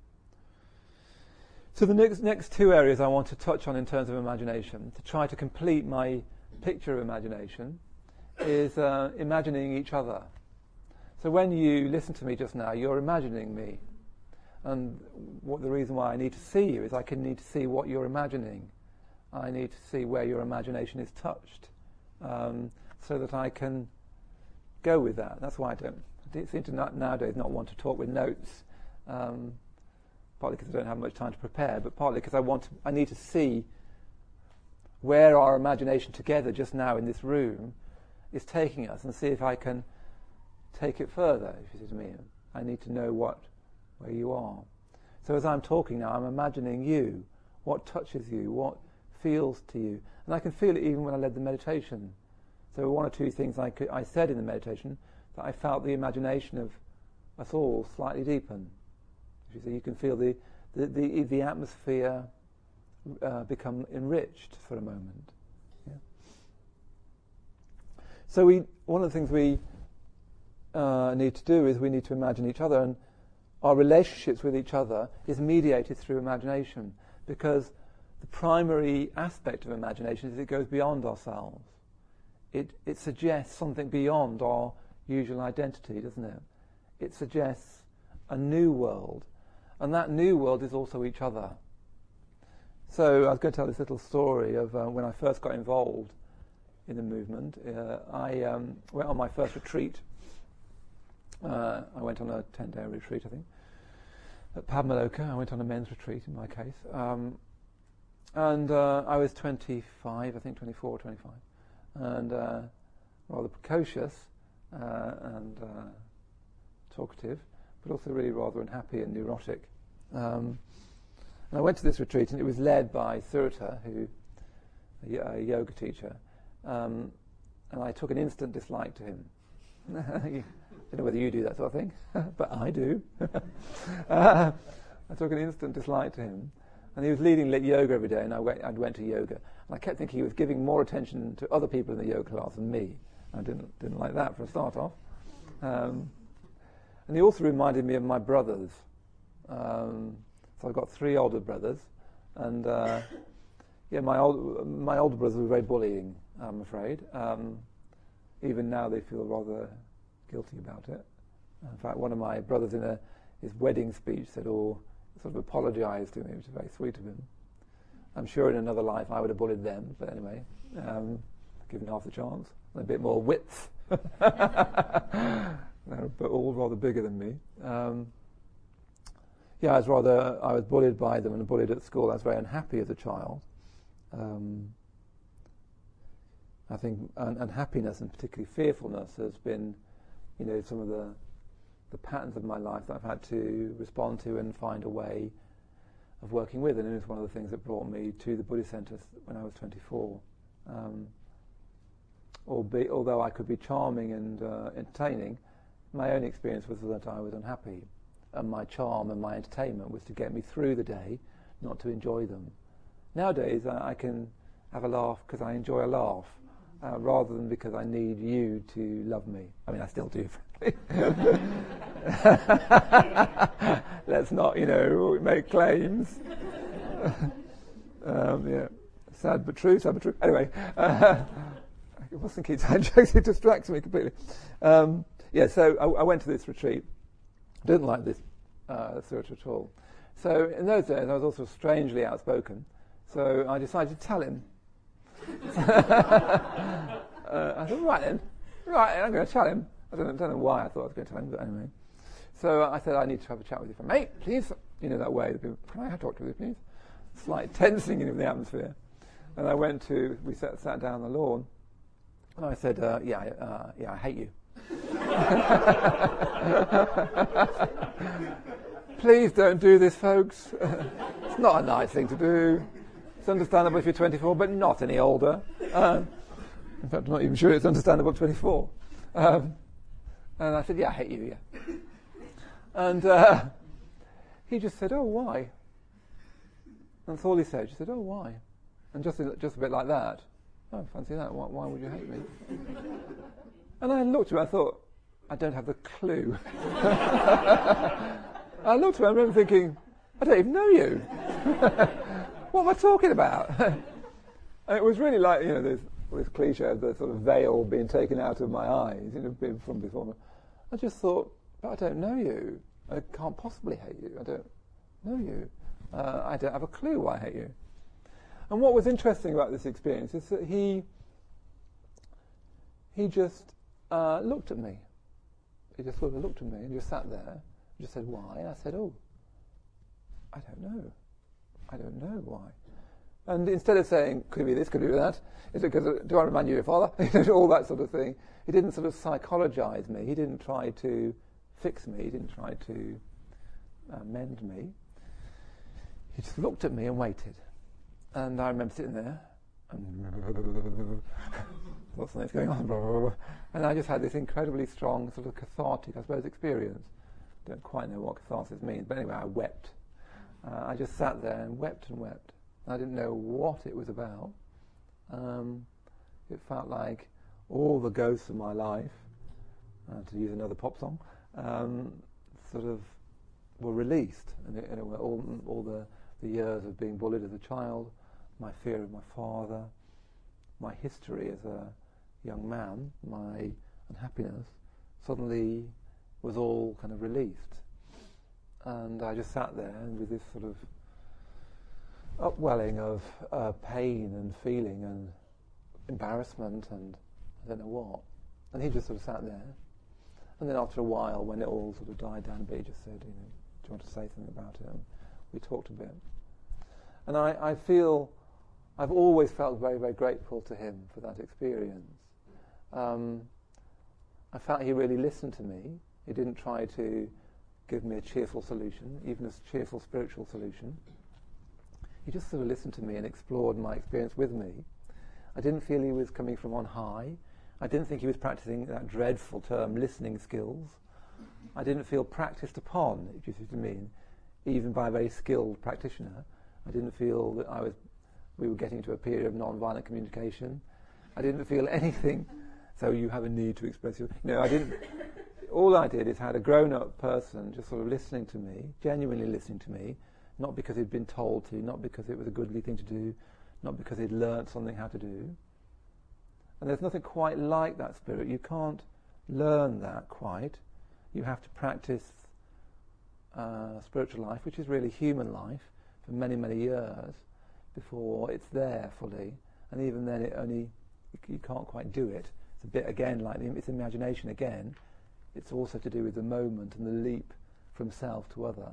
So the next next two areas I want to touch on in terms of imagination, to try to complete my picture of imagination, is uh, imagining each other. So when you listen to me just now, you're imagining me. And what the reason why I need to see you is I can need to see what you're imagining. I need to see where your imagination is touched, um, so that I can go with that. That's why I don't I seem to not, nowadays not want to talk with notes, um, partly because I don't have much time to prepare, but partly because I want to, I need to see where our imagination together just now in this room is taking us, and see if I can take it further, if you see what I mean. I need to know what where you are. So as I'm talking now, I'm imagining you, what touches you, what feels to you. And I can feel it even when I led the meditation. So one or two things I, could, I said in the meditation that I felt the imagination of us all slightly deepen. You see, you can feel the the, the, the atmosphere uh, become enriched for a moment. Yeah. So we one of the things we uh, need to do is we need to imagine each other, and our relationships with each other is mediated through imagination, because the primary aspect of imagination is it goes beyond ourselves. It it suggests something beyond our usual identity, doesn't it? It suggests a new world, and that new world is also each other. So I was going to tell this little story of uh, when I first got involved in the movement. Uh, I um, went on my first retreat. Uh, I went on a ten-day retreat, I think, at Padmaloka. I went on a men's retreat in my case. Um, and uh, I was twenty-five, I think twenty-four or twenty-five, and uh, rather precocious uh, and uh, talkative, but also really rather unhappy and neurotic. Um, and I went to this retreat, and it was led by Surita, who a, a yoga teacher, um, and I took an instant dislike to him. I don't know whether you do that sort of thing, but I do. uh, I took an instant dislike to him, and he was leading lit yoga every day, and I went, I went to yoga, and I kept thinking he was giving more attention to other people in the yoga class than me. I didn't didn't like that for a start off. Um, and he also reminded me of my brothers. Um, so I've got three older brothers, and uh, yeah, my old my older brothers were very bullying, I'm afraid. Um, even now they feel rather guilty about it. In fact, one of my brothers in a, his wedding speech said, or sort of apologised to me, which is very sweet of him. I'm sure in another life I would have bullied them, but anyway, um, given half the chance, and a bit more width. No, but all rather bigger than me. Um, yeah, I was rather, I was bullied by them and bullied at school. I was very unhappy as a child. Um, I think un- unhappiness and particularly fearfulness has been, you know, some of the the patterns of my life that I've had to respond to and find a way of working with. And it was one of the things that brought me to the Buddhist Centre when I was twenty-four. Um, albeit, although I could be charming and uh, entertaining, my own experience was that I was unhappy. And my charm and my entertainment was to get me through the day, not to enjoy them. Nowadays, I, I can have a laugh because I enjoy a laugh, uh, rather than because I need you to love me. I mean, I still do, frankly. Let's not, you know, make claims. um, yeah, sad but true, sad but true. Anyway, uh, I wasn't keep telling jokes, it distracts me completely. Um, yeah, so I, I went to this retreat. Didn't like this uh, Surita at all. So in those days, I was also strangely outspoken. So I decided to tell him. uh, I thought, right then, right then, I'm going to tell him. I don't, don't know why I thought I was going to tell him, but anyway. So I said, I need to have a chat with you. Mate, please, you know, that way. People, can I talk to you, please? Slight tensing in the atmosphere. And I went to, we sat, sat down on the lawn, and I said, uh, yeah, uh, yeah, I hate you. Please don't do this, folks. It's not a nice thing to do. It's understandable if you're twenty-four, but not any older. Um, in fact, I'm not even sure it's understandable at twenty-four. Um, and I said, yeah, I hate you, yeah. And uh, he just said, oh, why? That's all he said. He said, oh, why? And just a, just a bit like that. Oh, fancy that. Why, why would you hate me? And I looked at him, I thought, I don't have the clue. I looked at him, I remember thinking, I don't even know you. What am I talking about? And it was really like, you know, this well, this cliche of the sort of veil being taken out of my eyes, you know, been from before. I just thought, but I don't know you. I can't possibly hate you. I don't know you. Uh, I don't have a clue why I hate you. And what was interesting about this experience is that he he just uh, looked at me. He just sort of looked at me and just sat there and just said, why? And I said, oh, I don't know. I don't know why. And instead of saying, could it be this, could it be that, is it because, do I remind you of your father? All that sort of thing. He didn't sort of psychologize me. He didn't try to fix me. He didn't try to uh, mend me. He just looked at me and waited. And I remember sitting there, and lots of things going on, and I just had this incredibly strong sort of cathartic, I suppose, experience. Don't quite know what catharsis means, but anyway, I wept. Uh, I just sat there and wept and wept. I didn't know what it was about. Um, it felt like all the ghosts of my life, uh, to use another pop song, um, sort of were released. And it, and it were all, all the, the years of being bullied as a child, my fear of my father, my history as a young man, my unhappiness, suddenly was all kind of released. And I just sat there and with this sort of upwelling of uh, pain and feeling and embarrassment and I don't know what. And he just sort of sat there. And then after a while, when it all sort of died down a bit, he just said, you know, do you want to say something about it? And we talked a bit. And I, I feel, I've always felt very, very grateful to him for that experience. Um, I felt he really listened to me. He didn't try to give me a cheerful solution, even a cheerful spiritual solution. He just sort of listened to me and explored my experience with me. I didn't feel he was coming from on high. I didn't think he was practicing that dreadful term, listening skills. I didn't feel practiced upon, if you see what I mean, even by a very skilled practitioner. I didn't feel that I was, we were getting to a period of non-violent communication. I didn't feel anything, so you have a need to express your... You know, I didn't... All I did is had a grown-up person just sort of listening to me, genuinely listening to me, not because he'd been told to, not because it was a goodly thing to do, not because he'd learnt something how to do. And there's nothing quite like that spirit. You can't learn that quite. You have to practice uh, spiritual life, which is really human life, for many, many years before it's there fully. And even then, it only you can't quite do it. It's a bit, again, like the, it's imagination again. It's also to do with the moment and the leap from self to other.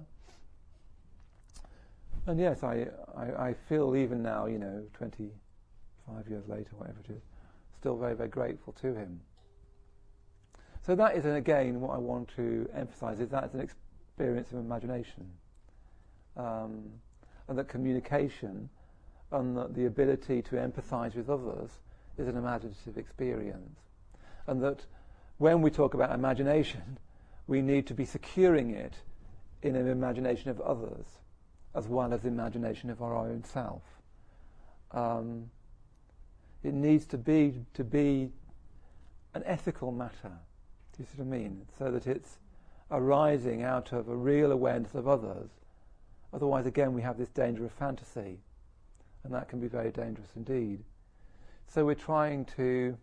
And yes, I, I, I feel even now, you know, twenty-five years later, whatever it is, still very, very grateful to him. So that is, and again, what I want to emphasize is that it's an experience of imagination. Um, and that communication and that the ability to empathize with others is an imaginative experience. And that when we talk about imagination, we need to be securing it in an imagination of others, as well as the imagination of our own self. Um, it needs to be to be an ethical matter. Do you see what I mean? So that it's arising out of a real awareness of others. Otherwise, again, we have this danger of fantasy, and that can be very dangerous indeed. So we're trying to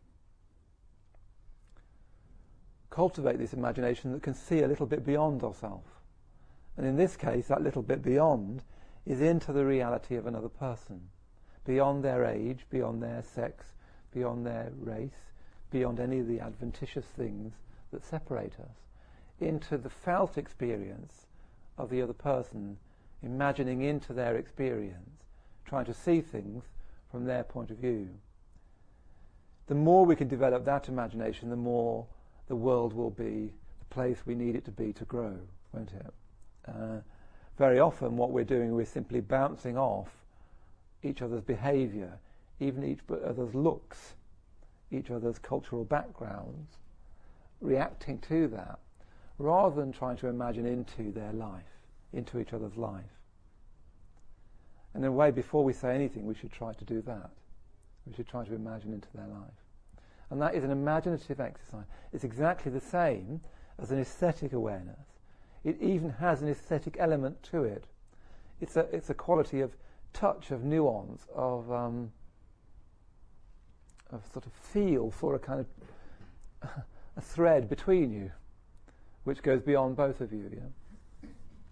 cultivate this imagination that can see a little bit beyond ourselves. And in this case, that little bit beyond is into the reality of another person, beyond their age, beyond their sex, beyond their race, beyond any of the adventitious things that separate us, into the felt experience of the other person, imagining into their experience, trying to see things from their point of view. The more we can develop that imagination, the more the world will be the place we need it to be to grow, won't it? Uh, very often what we're doing, we're simply bouncing off each other's behaviour, even each other's looks, each other's cultural backgrounds, reacting to that, rather than trying to imagine into their life, into each other's life. And in a way, before we say anything, we should try to do that. We should try to imagine into their life. And that is an imaginative exercise. It's exactly the same as an aesthetic awareness. It even has an aesthetic element to it. It's a, it's a quality of touch, of nuance, of um, a sort of feel for a kind of a thread between you, which goes beyond both of you. Yeah?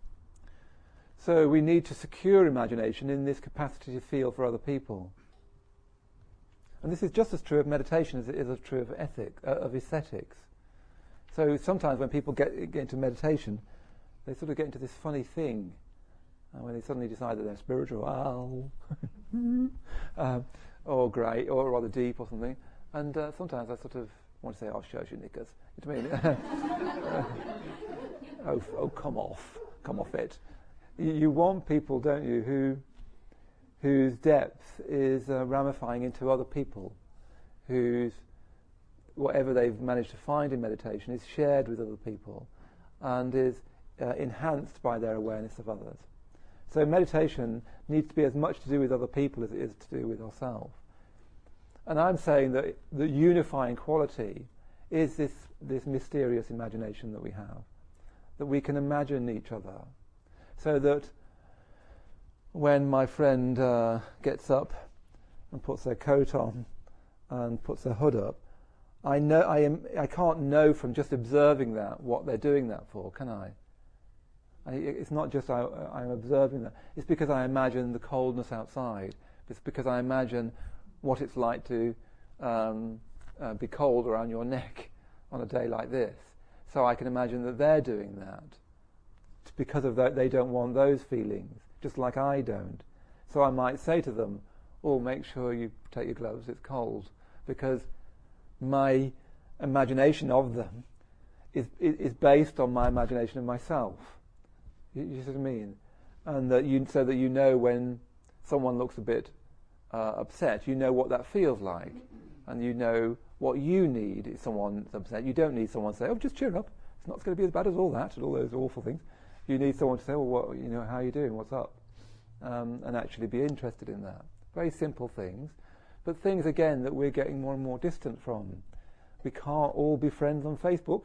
So we need to secure imagination in this capacity to feel for other people. And this is just as true of meditation as it is as true of ethics, uh, of aesthetics. So sometimes when people get, get into meditation, they sort of get into this funny thing, uh, when they suddenly decide that they're spiritual, um, or great, or rather deep, or something. And uh, sometimes I sort of want to say, "Oh, show your knickers." You know what I mean? uh, oh, oh, come off, come off it. You, you want people, don't you, who whose depth is uh, ramifying into other people, whose whatever they've managed to find in meditation is shared with other people, and is uh, enhanced by their awareness of others. So meditation needs to be as much to do with other people as it is to do with ourselves. And I'm saying that the unifying quality is this, this mysterious imagination that we have, that we can imagine each other, so that when my friend uh, gets up and puts their coat on and puts their hood up, I know I am. I can't know from just observing that what they're doing that for, can I? I it's not just I, I'm observing that. It's because I imagine the coldness outside. It's because I imagine what it's like to um, uh, be cold around your neck on a day like this. So I can imagine that they're doing that. It's because of that, they don't want those feelings, just like I don't. So I might say to them, "Oh, make sure you take your gloves, it's cold," because my imagination of them is is based on my imagination of myself. You, you see what I mean? And that you, so that you know when someone looks a bit uh, upset, you know what that feels like, and you know what you need if someone's upset. You don't need someone to say, "Oh, just cheer up. It's not going to be as bad as all that," and all those awful things. You need someone to say, "Well, what, you know, how are you doing? What's up?" Um, and actually be interested in that. Very simple things, but things again that we're getting more and more distant from. We can't all be friends on Facebook.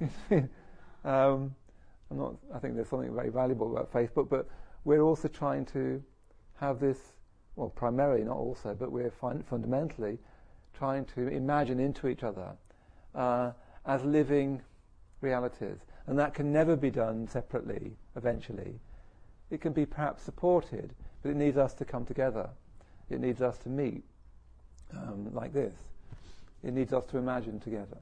um, I'm not. I think there's something very valuable about Facebook, but we're also trying to have this. Well, primarily, not also, but we're fun- fundamentally trying to imagine into each other uh, as living realities. And that can never be done separately, eventually. It can be perhaps supported, but it needs us to come together. It needs us to meet um, like this. It needs us to imagine together.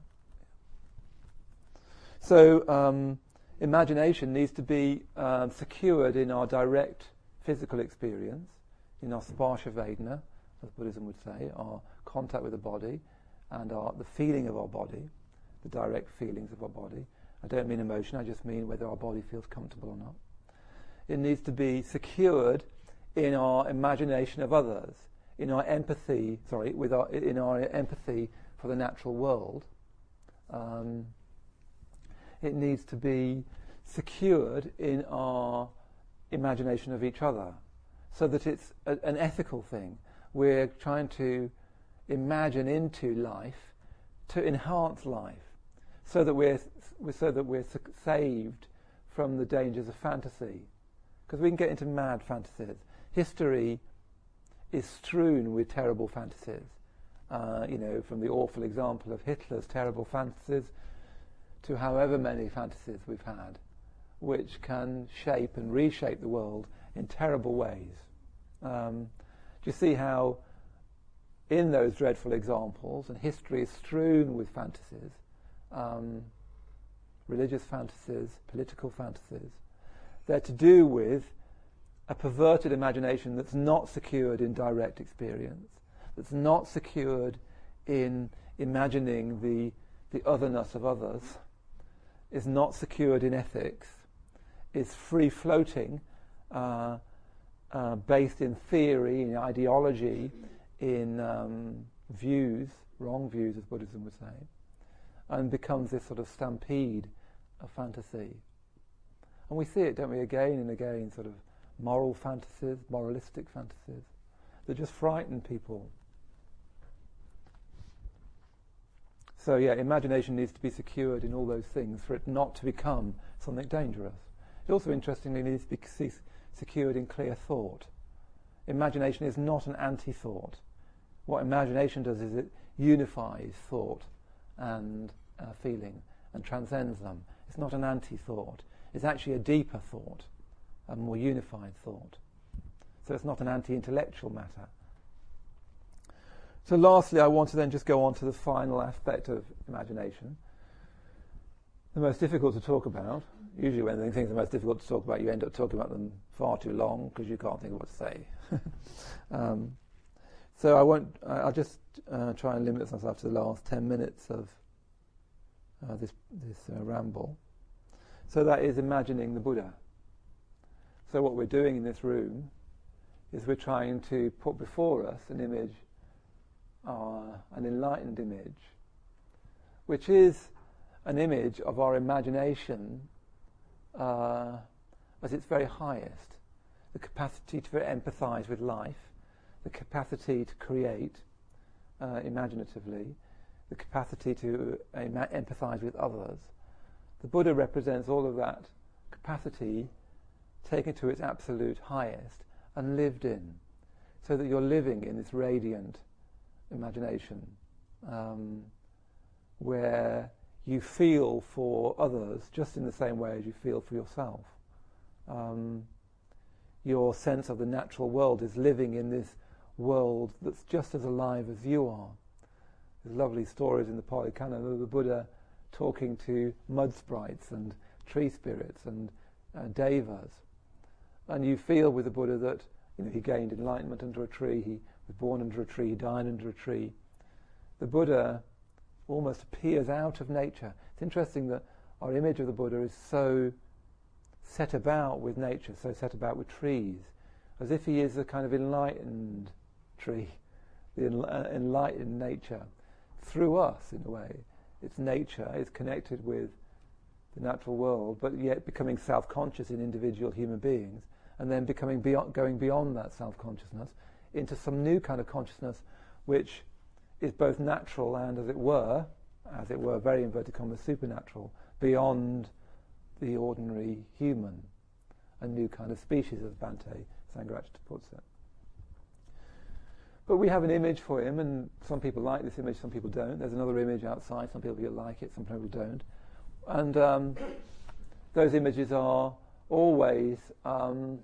So um, imagination needs to be uh, secured in our direct physical experience, in our sparsha vedana, as Buddhism would say, our contact with the body, and our, the feeling of our body, the direct feelings of our body. I don't mean emotion, I just mean whether our body feels comfortable or not. It needs to be secured in our imagination of others, in our empathy, sorry, with our, in our empathy for the natural world. Um, it needs to be secured in our imagination of each other, so that it's a, an ethical thing. We're trying to imagine into life to enhance life, so that we're so that we're saved from the dangers of fantasy, because we can get into mad fantasies. History is strewn with terrible fantasies. Uh, you know, from the awful example of Hitler's terrible fantasies to however many fantasies we've had, which can shape and reshape the world in terrible ways. Um, do you see how in those dreadful examples, and history is strewn with fantasies, um, religious fantasies, political fantasies, they're to do with a perverted imagination that's not secured in direct experience, that's not secured in imagining the, the otherness of others, is not secured in ethics, is free-floating, uh, uh, based in theory, in ideology, in um, views, wrong views as Buddhism would say, and becomes this sort of stampede of fantasy. And we see it, don't we, again and again, sort of moral fantasies, moralistic fantasies, that just frighten people. So yeah, imagination needs to be secured in all those things for it not to become something dangerous. It also, interestingly, needs to be se- secured in clear thought. Imagination is not an anti-thought. What imagination does is it, unifies thought and uh, feeling and transcends them. It's not an anti-thought. It's actually a deeper thought, a more unified thought. So it's not an anti-intellectual matter. So lastly, I want to then just go on to the final aspect of imagination, the most difficult to talk about. Usually when things are most difficult to talk about, you end up talking about them far too long because you can't think of what to say. um, so I won't, I'll just uh, try and limit myself to the last ten minutes of uh, this, this uh, ramble. So that is imagining the Buddha. So what we're doing in this room is we're trying to put before us an image, uh, an enlightened image, which is an image of our imagination uh, at its very highest. The capacity to empathise with life, the capacity to create uh, imaginatively, the capacity to uh, ima- empathise with others. The Buddha represents all of that capacity taken to its absolute highest and lived in, so that you're living in this radiant imagination um, where you feel for others just in the same way as you feel for yourself. Um, your sense of the natural world is living in this world that's just as alive as you are. There's lovely stories in the Pali Canon of the Buddha talking to mud sprites and tree spirits and uh, devas. And you feel with the Buddha that, you know, he gained enlightenment under a tree, he was born under a tree, he died under a tree. The Buddha almost appears out of nature. It's interesting that our image of the Buddha is so set about with nature, so set about with trees, as if he is a kind of enlightened tree, the en- uh, enlightened nature, through us in a way. It's nature, it's connected with the natural world, but yet becoming self-conscious in individual human beings, and then becoming beyond, going beyond that self-consciousness into some new kind of consciousness, which is both natural and, as it were, as it were, very inverted commas, supernatural, beyond the ordinary human, a new kind of species, as Bhante Sangharakshita puts it. But we have an image for him, and some people like this image, some people don't. There's another image outside, some people like it, some people don't. And um, those images are always, um,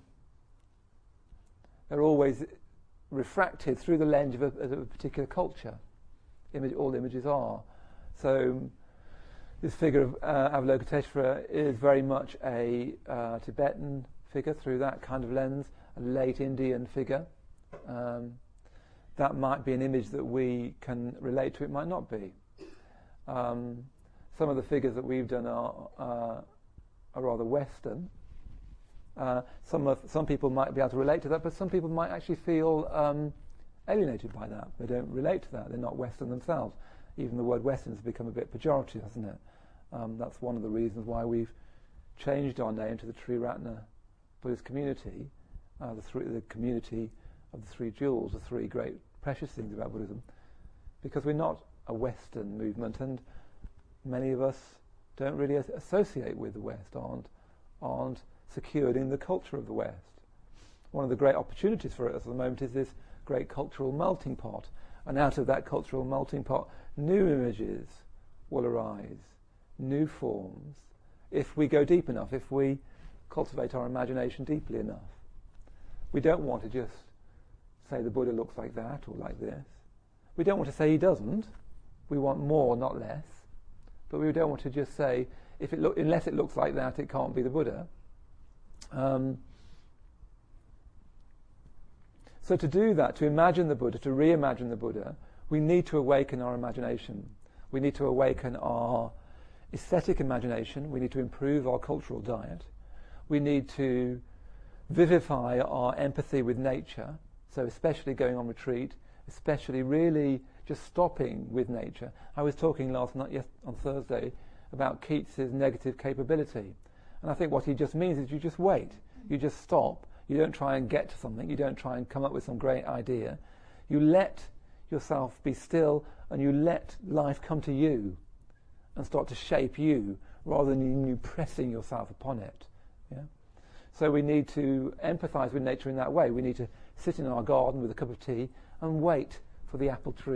they're always refracted through the lens of a, of a particular culture. Image, all images are. So this figure of uh, Avalokiteshvara is very much a uh, Tibetan figure through that kind of lens, a late Indian figure. Um, that might be an image that we can relate to, it might not be. Um, some of the figures that we've done are, uh, are rather Western. Uh, some of, some people might be able to relate to that, but some people might actually feel um, alienated by that. They don't relate to that. They're not Western themselves. Even the word Western has become a bit pejorative, hasn't it? Um, that's one of the reasons why we've changed our name to the Triratna Buddhist community, uh, the, three, the community of the three jewels, the three great precious things about Buddhism, because we're not a Western movement, and many of us don't really as- associate with the West, aren't, aren't secured in the culture of the West. One of the great opportunities for us at the moment is this great cultural melting pot, and out of that cultural melting pot, new images will arise, new forms, if we go deep enough, if we cultivate our imagination deeply enough. We don't want to just say the Buddha looks like that or like this. We don't want to say he doesn't. We want more, not less. But we don't want to just say, if it look, unless it looks like that, it can't be the Buddha. Um, so to do that, to imagine the Buddha, to reimagine the Buddha, we need to awaken our imagination. We need to awaken our aesthetic imagination. We need to improve our cultural diet. We need to vivify our empathy with nature, so especially going on retreat, especially really just stopping with nature. I was talking last night, yes, on Thursday, about Keats's negative capability. And I think what he just means is you just wait. You just stop. You don't try and get to something. You don't try and come up with some great idea. You let yourself be still, and you let life come to you and start to shape you rather than you pressing yourself upon it. Yeah? So we need to empathise with nature in that way. We need to sit in our garden with a cup of tea and wait for the apple tree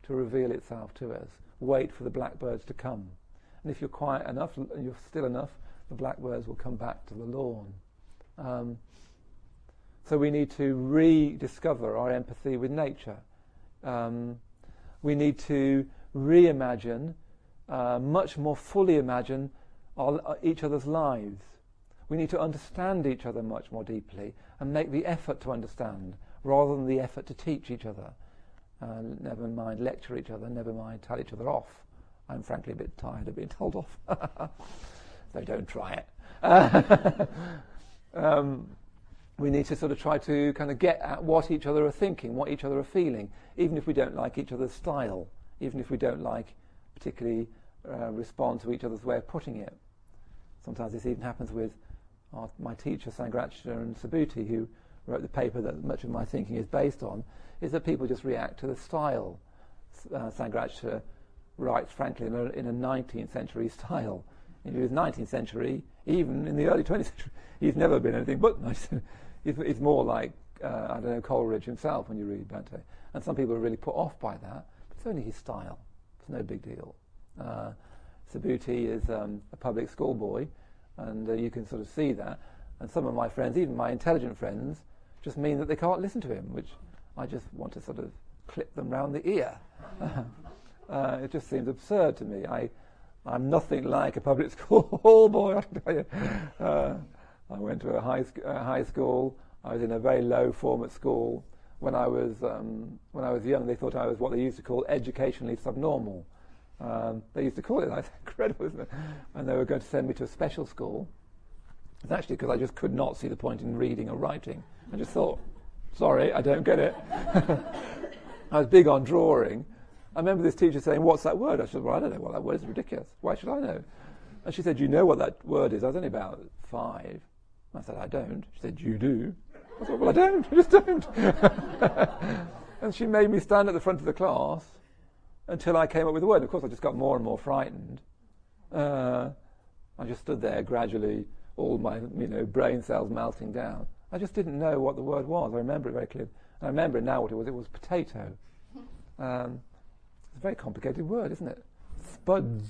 to reveal itself to us. Wait for the blackbirds to come. And if you're quiet enough and you're still enough, the blackbirds will come back to the lawn. Um, so we need to rediscover our empathy with nature. Um, we need to reimagine, uh, much more fully imagine our, uh, each other's lives. We need to understand each other much more deeply and make the effort to understand rather than the effort to teach each other. Uh, never mind lecture each other, never mind tell each other off. I'm frankly a bit tired of being told off. So don't try it. Uh, um, we need to sort of try to kind of get at what each other are thinking, what each other are feeling, even if we don't like each other's style, even if we don't like particularly uh, respond to each other's way of putting it. Sometimes this even happens with our, my teacher, Sangharakshita and Subhuti, who wrote the paper that much of my thinking is based on, is that people just react to the style. Uh, Sangharakshita writes, frankly, in a, in a nineteenth century style. In his nineteenth century, even in the early twentieth century, he's never been anything but nice. he's, he's more like, uh, I don't know, Coleridge himself when you read Bhante. And some people are really put off by that, but it's only his style. It's no big deal. Uh, Subhuti is um, a public school boy, and uh, you can sort of see that. And some of my friends, even my intelligent friends, just mean that they can't listen to him, which I just want to sort of clip them round the ear. uh, it just seems absurd to me. I, I'm nothing like a public school boy, I can tell you. Uh, I went to a high, sc- uh, high school. I was in a very low form at school. When I was um, when I was young, they thought I was what they used to call educationally subnormal. Um, they used to call it, that's incredible, isn't it? And they were going to send me to a special school. It's actually because I just could not see the point in reading or writing. I just thought, sorry, I don't get it. I was big on drawing. I remember this teacher saying, what's that word? I said, well, I don't know what that word is. It's ridiculous. Why should I know? And she said, you know what that word is? I was only about five. I said, I don't. She said, you do. I thought, well, I don't. I just don't. And she made me stand at the front of the class until I came up with the word. Of course, I just got more and more frightened. Uh, I just stood there gradually, all my you know brain cells melting down. I just didn't know what the word was. I remember it very clearly. I remember now what it was. It was potato. Um, it's a very complicated word, isn't it? Spuds.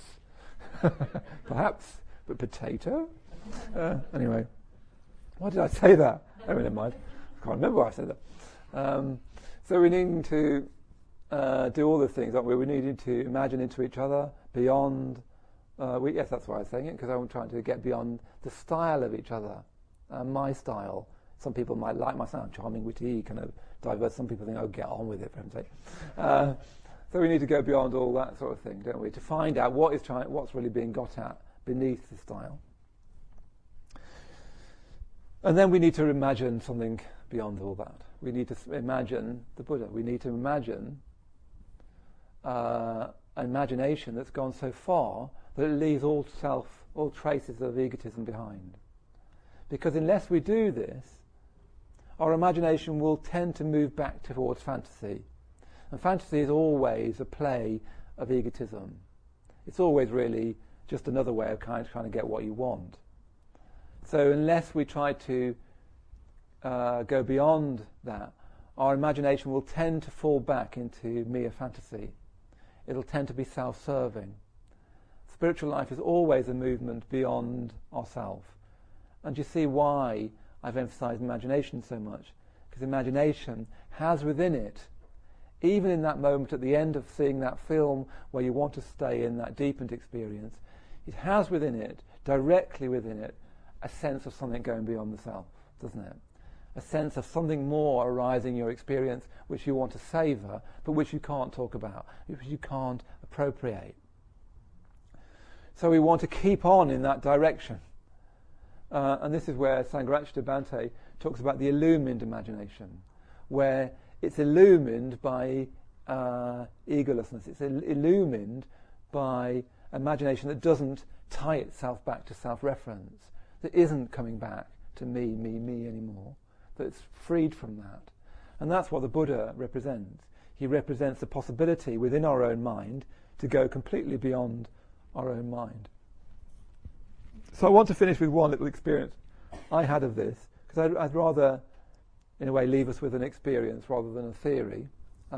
Perhaps, but potato? Uh, anyway, why did I say that? Oh, never mind. I can't remember why I said that. Um, so we need to uh, do all the things, aren't we? We needed to imagine into each other, beyond. Uh, we, yes, that's why I was saying it, because I'm trying to get beyond the style of each other. Uh, my style. Some people might like my sound, charming, witty, kind of diverse. Some people think, oh, get on with it, for heaven's sake. Uh, so we need to go beyond all that sort of thing, don't we, to find out what is trying, what's really being got at beneath the style. And then we need to imagine something beyond all that. We need to imagine the Buddha. We need to imagine uh, an imagination that's gone so far that it leaves all self, all traces of egotism behind. Because unless we do this, our imagination will tend to move back towards fantasy. And fantasy is always a play of egotism. It's always really just another way of kind of trying to get what you want. So unless we try to uh, go beyond that, our imagination will tend to fall back into mere fantasy. It'll tend to be self-serving. Spiritual life is always a movement beyond ourself. And you see why I've emphasized imagination so much. Because imagination has within it, even in that moment at the end of seeing that film where you want to stay in that deepened experience, it has within it, directly within it, a sense of something going beyond the self, doesn't it? A sense of something more arising in your experience which you want to savour, but which you can't talk about, which you can't appropriate. So we want to keep on in that direction. Uh, and this is where Sangharakshita Bhante talks about the illumined imagination, where it's illumined by uh, egolessness. It's il- illumined by imagination that doesn't tie itself back to self-reference, that isn't coming back to me, me, me anymore, that's freed from that. And that's what the Buddha represents. He represents the possibility within our own mind to go completely beyond our own mind. So I want to finish with one little experience I had of this, because I'd, I'd rather, in a way, leave us with an experience rather than a theory. Um,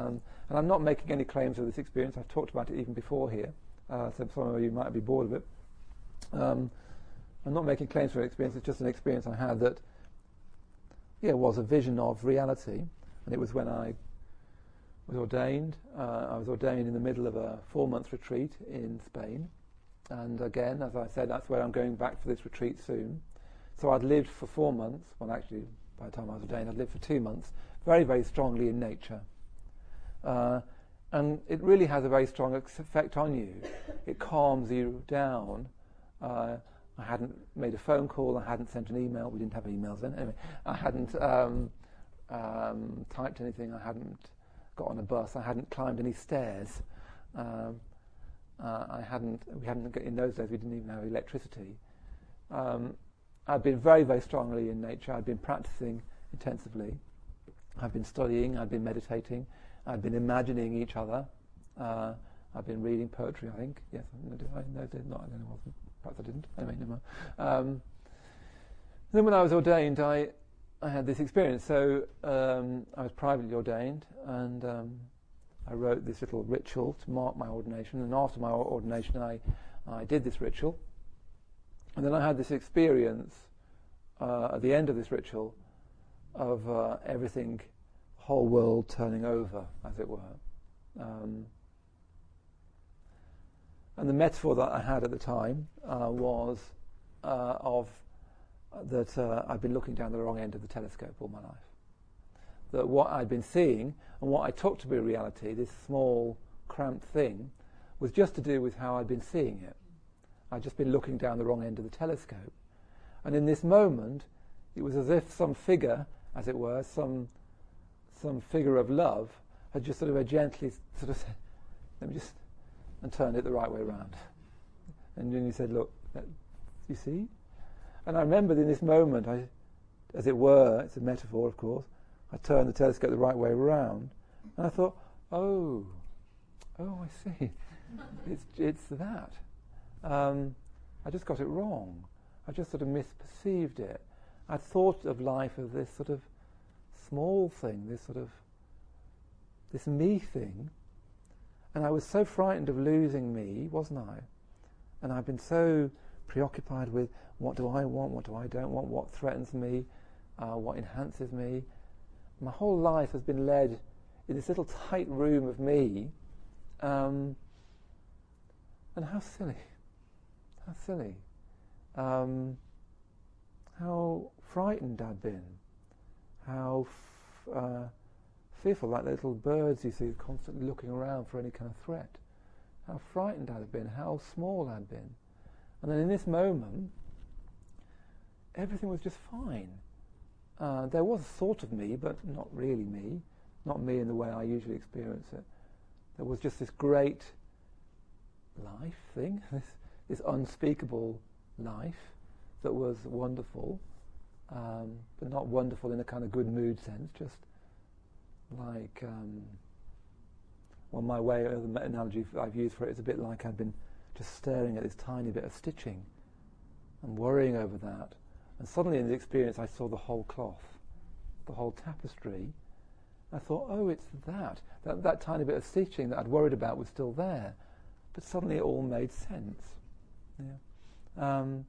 And I'm not making any claims of this experience. I've talked about it even before here, uh, so some of you might be bored of it. Um, I'm not making claims for an experience. It's just an experience I had that, yeah, was a vision of reality. And it was when I was ordained. Uh, I was ordained in the middle of a four-month retreat in Spain. And again, as I said, that's where I'm going back for this retreat soon. So I'd lived for four months. Well, actually, by the time I was ordained, I'd lived for two months, very, very strongly in nature. Uh, and it really has a very strong ex- effect on you. It calms you down. Uh, I hadn't made a phone call. I hadn't sent an email. We didn't have emails then. Anyway, I hadn't um, um, typed anything. I hadn't got on a bus. I hadn't climbed any stairs. Um, uh, I hadn't. We hadn't. In those days, we didn't even have electricity. Um, I'd been very, very strongly in nature. I'd been practicing intensively. I'd been studying. I'd been meditating. I'd been imagining each other. Uh, I'd been reading poetry, I think. Yes, I did. I no, did not. I don't know. Perhaps I didn't. Anyway, never mind. Um, then when I was ordained, I I had this experience. So um, I was privately ordained, and um, I wrote this little ritual to mark my ordination. And after my ordination, I I did this ritual, and then I had this experience uh, at the end of this ritual of uh, everything, whole world turning over, as it were. Um, and the metaphor that I had at the time uh, was uh, of uh, that uh, I'd been looking down the wrong end of the telescope all my life. That what I'd been seeing and what I took to be reality, this small, cramped thing, was just to do with how I'd been seeing it. I'd just been looking down the wrong end of the telescope. And in this moment, it was as if some figure, as it were, some some figure of love had just sort of gently sort of said, let me just, and turned it the right way around. And then you said, look, that, you see? And I remembered in this moment, I, as it were, it's a metaphor, of course, I turned the telescope the right way around, and I thought, oh, oh, I see. it's it's that. Um, I just got it wrong. I just sort of misperceived it. I'd thought of life as this sort of small thing, this sort of, this me thing, and I was so frightened of losing me, wasn't I? And I've been so preoccupied with what do I want, what do I don't want, what threatens me, uh, what enhances me. My whole life has been led in this little tight room of me, um, and how silly, how silly, um, how frightened I'd been, how f- uh, fearful, like the little birds you see constantly looking around for any kind of threat, how frightened I'd been, how small I'd been. And then in this moment, everything was just fine. Uh, there was a sort of me, but not really me, not me in the way I usually experience it. There was just this great life thing, this, this unspeakable life that was wonderful, um, but not wonderful in a kind of good mood sense, just like, um, well, my way, or the analogy I've used for it is a bit like I'd been just staring at this tiny bit of stitching and worrying over that. And suddenly in the experience I saw the whole cloth, the whole tapestry. I thought, oh, it's that. that. That tiny bit of stitching that I'd worried about was still there. But suddenly it all made sense. Yeah. Um,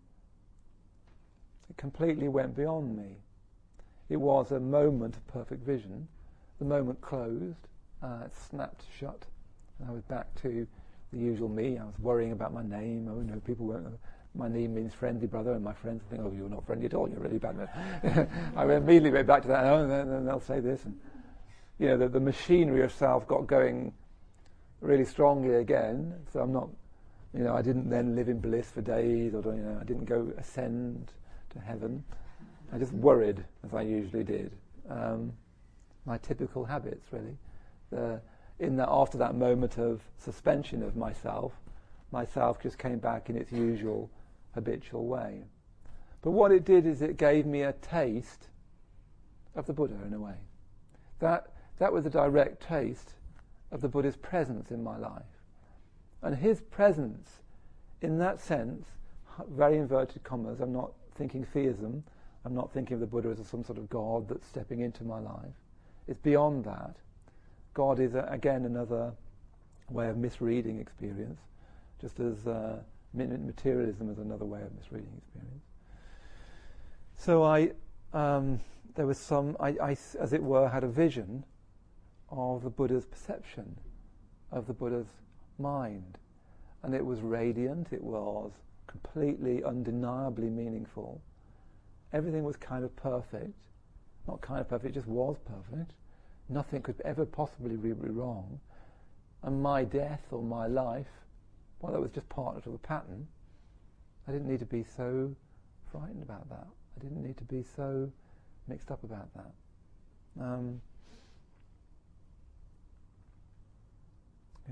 it completely went beyond me. It was a moment of perfect vision. The moment closed, uh, it snapped shut, and I was back to the usual me. I was worrying about my name. Oh no, people won't know. My name means friendly brother, and my friends think, oh, you're not friendly at all, you're really bad. I immediately went back to that, oh, and then they'll say this. And, you know, the, the machinery of self got going really strongly again, so I'm not, you know, I didn't then live in bliss for days, or, you know, I didn't go ascend to heaven. I just worried, as I usually did. Um, my typical habits, really. The, in that, after that moment of suspension of myself, myself just came back in its usual habitual way. But what it did is it gave me a taste of the Buddha in a way. That that was a direct taste of the Buddha's presence in my life. And his presence, in that sense, very inverted commas, I'm not thinking theism, I'm not thinking of the Buddha as some sort of God that's stepping into my life. It's beyond that. God is, uh, again, another way of misreading experience, just as uh, materialism is another way of misreading experience. So I, um, there was some, I, I, as it were, had a vision of the Buddha's perception, of the Buddha's mind. And it was radiant, it was completely, undeniably meaningful. Everything was kind of perfect. Not kind of perfect, it just was perfect. Nothing could ever possibly be wrong. And my death or my life, well, that was just part of the pattern. I didn't need to be so frightened about that. I didn't need to be so mixed up about that. Um, yeah.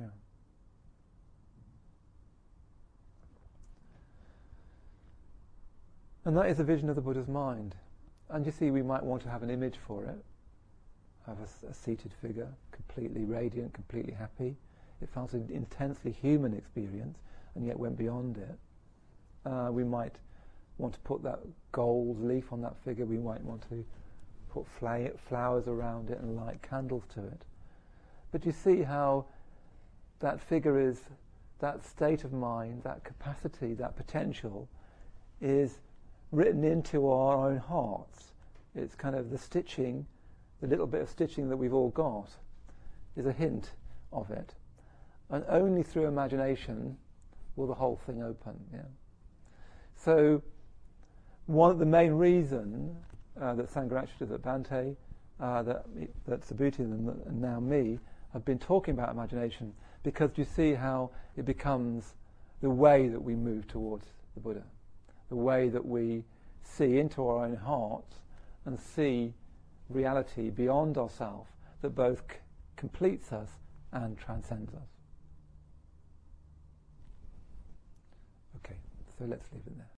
And that is a vision of the Buddha's mind. And you see, we might want to have an image for it, of a, a seated figure, completely radiant, completely happy. It felt an intensely human experience, and yet went beyond it. Uh, we might want to put that gold leaf on that figure. We might want to put fla- flowers around it and light candles to it. But you see how that figure is, that state of mind, that capacity, that potential, is written into our own hearts. It's kind of the stitching, the little bit of stitching that we've all got is a hint of it. And only through imagination will the whole thing open. Yeah. So one of the main reason uh, that Sangharakshita, that Bhante, uh, that, that Subhuti and, and now me have been talking about imagination, because you see how it becomes the way that we move towards the Buddha, the way that we see into our own hearts and see reality beyond ourselves that both c- completes us and transcends us. Okay, so let's leave it there.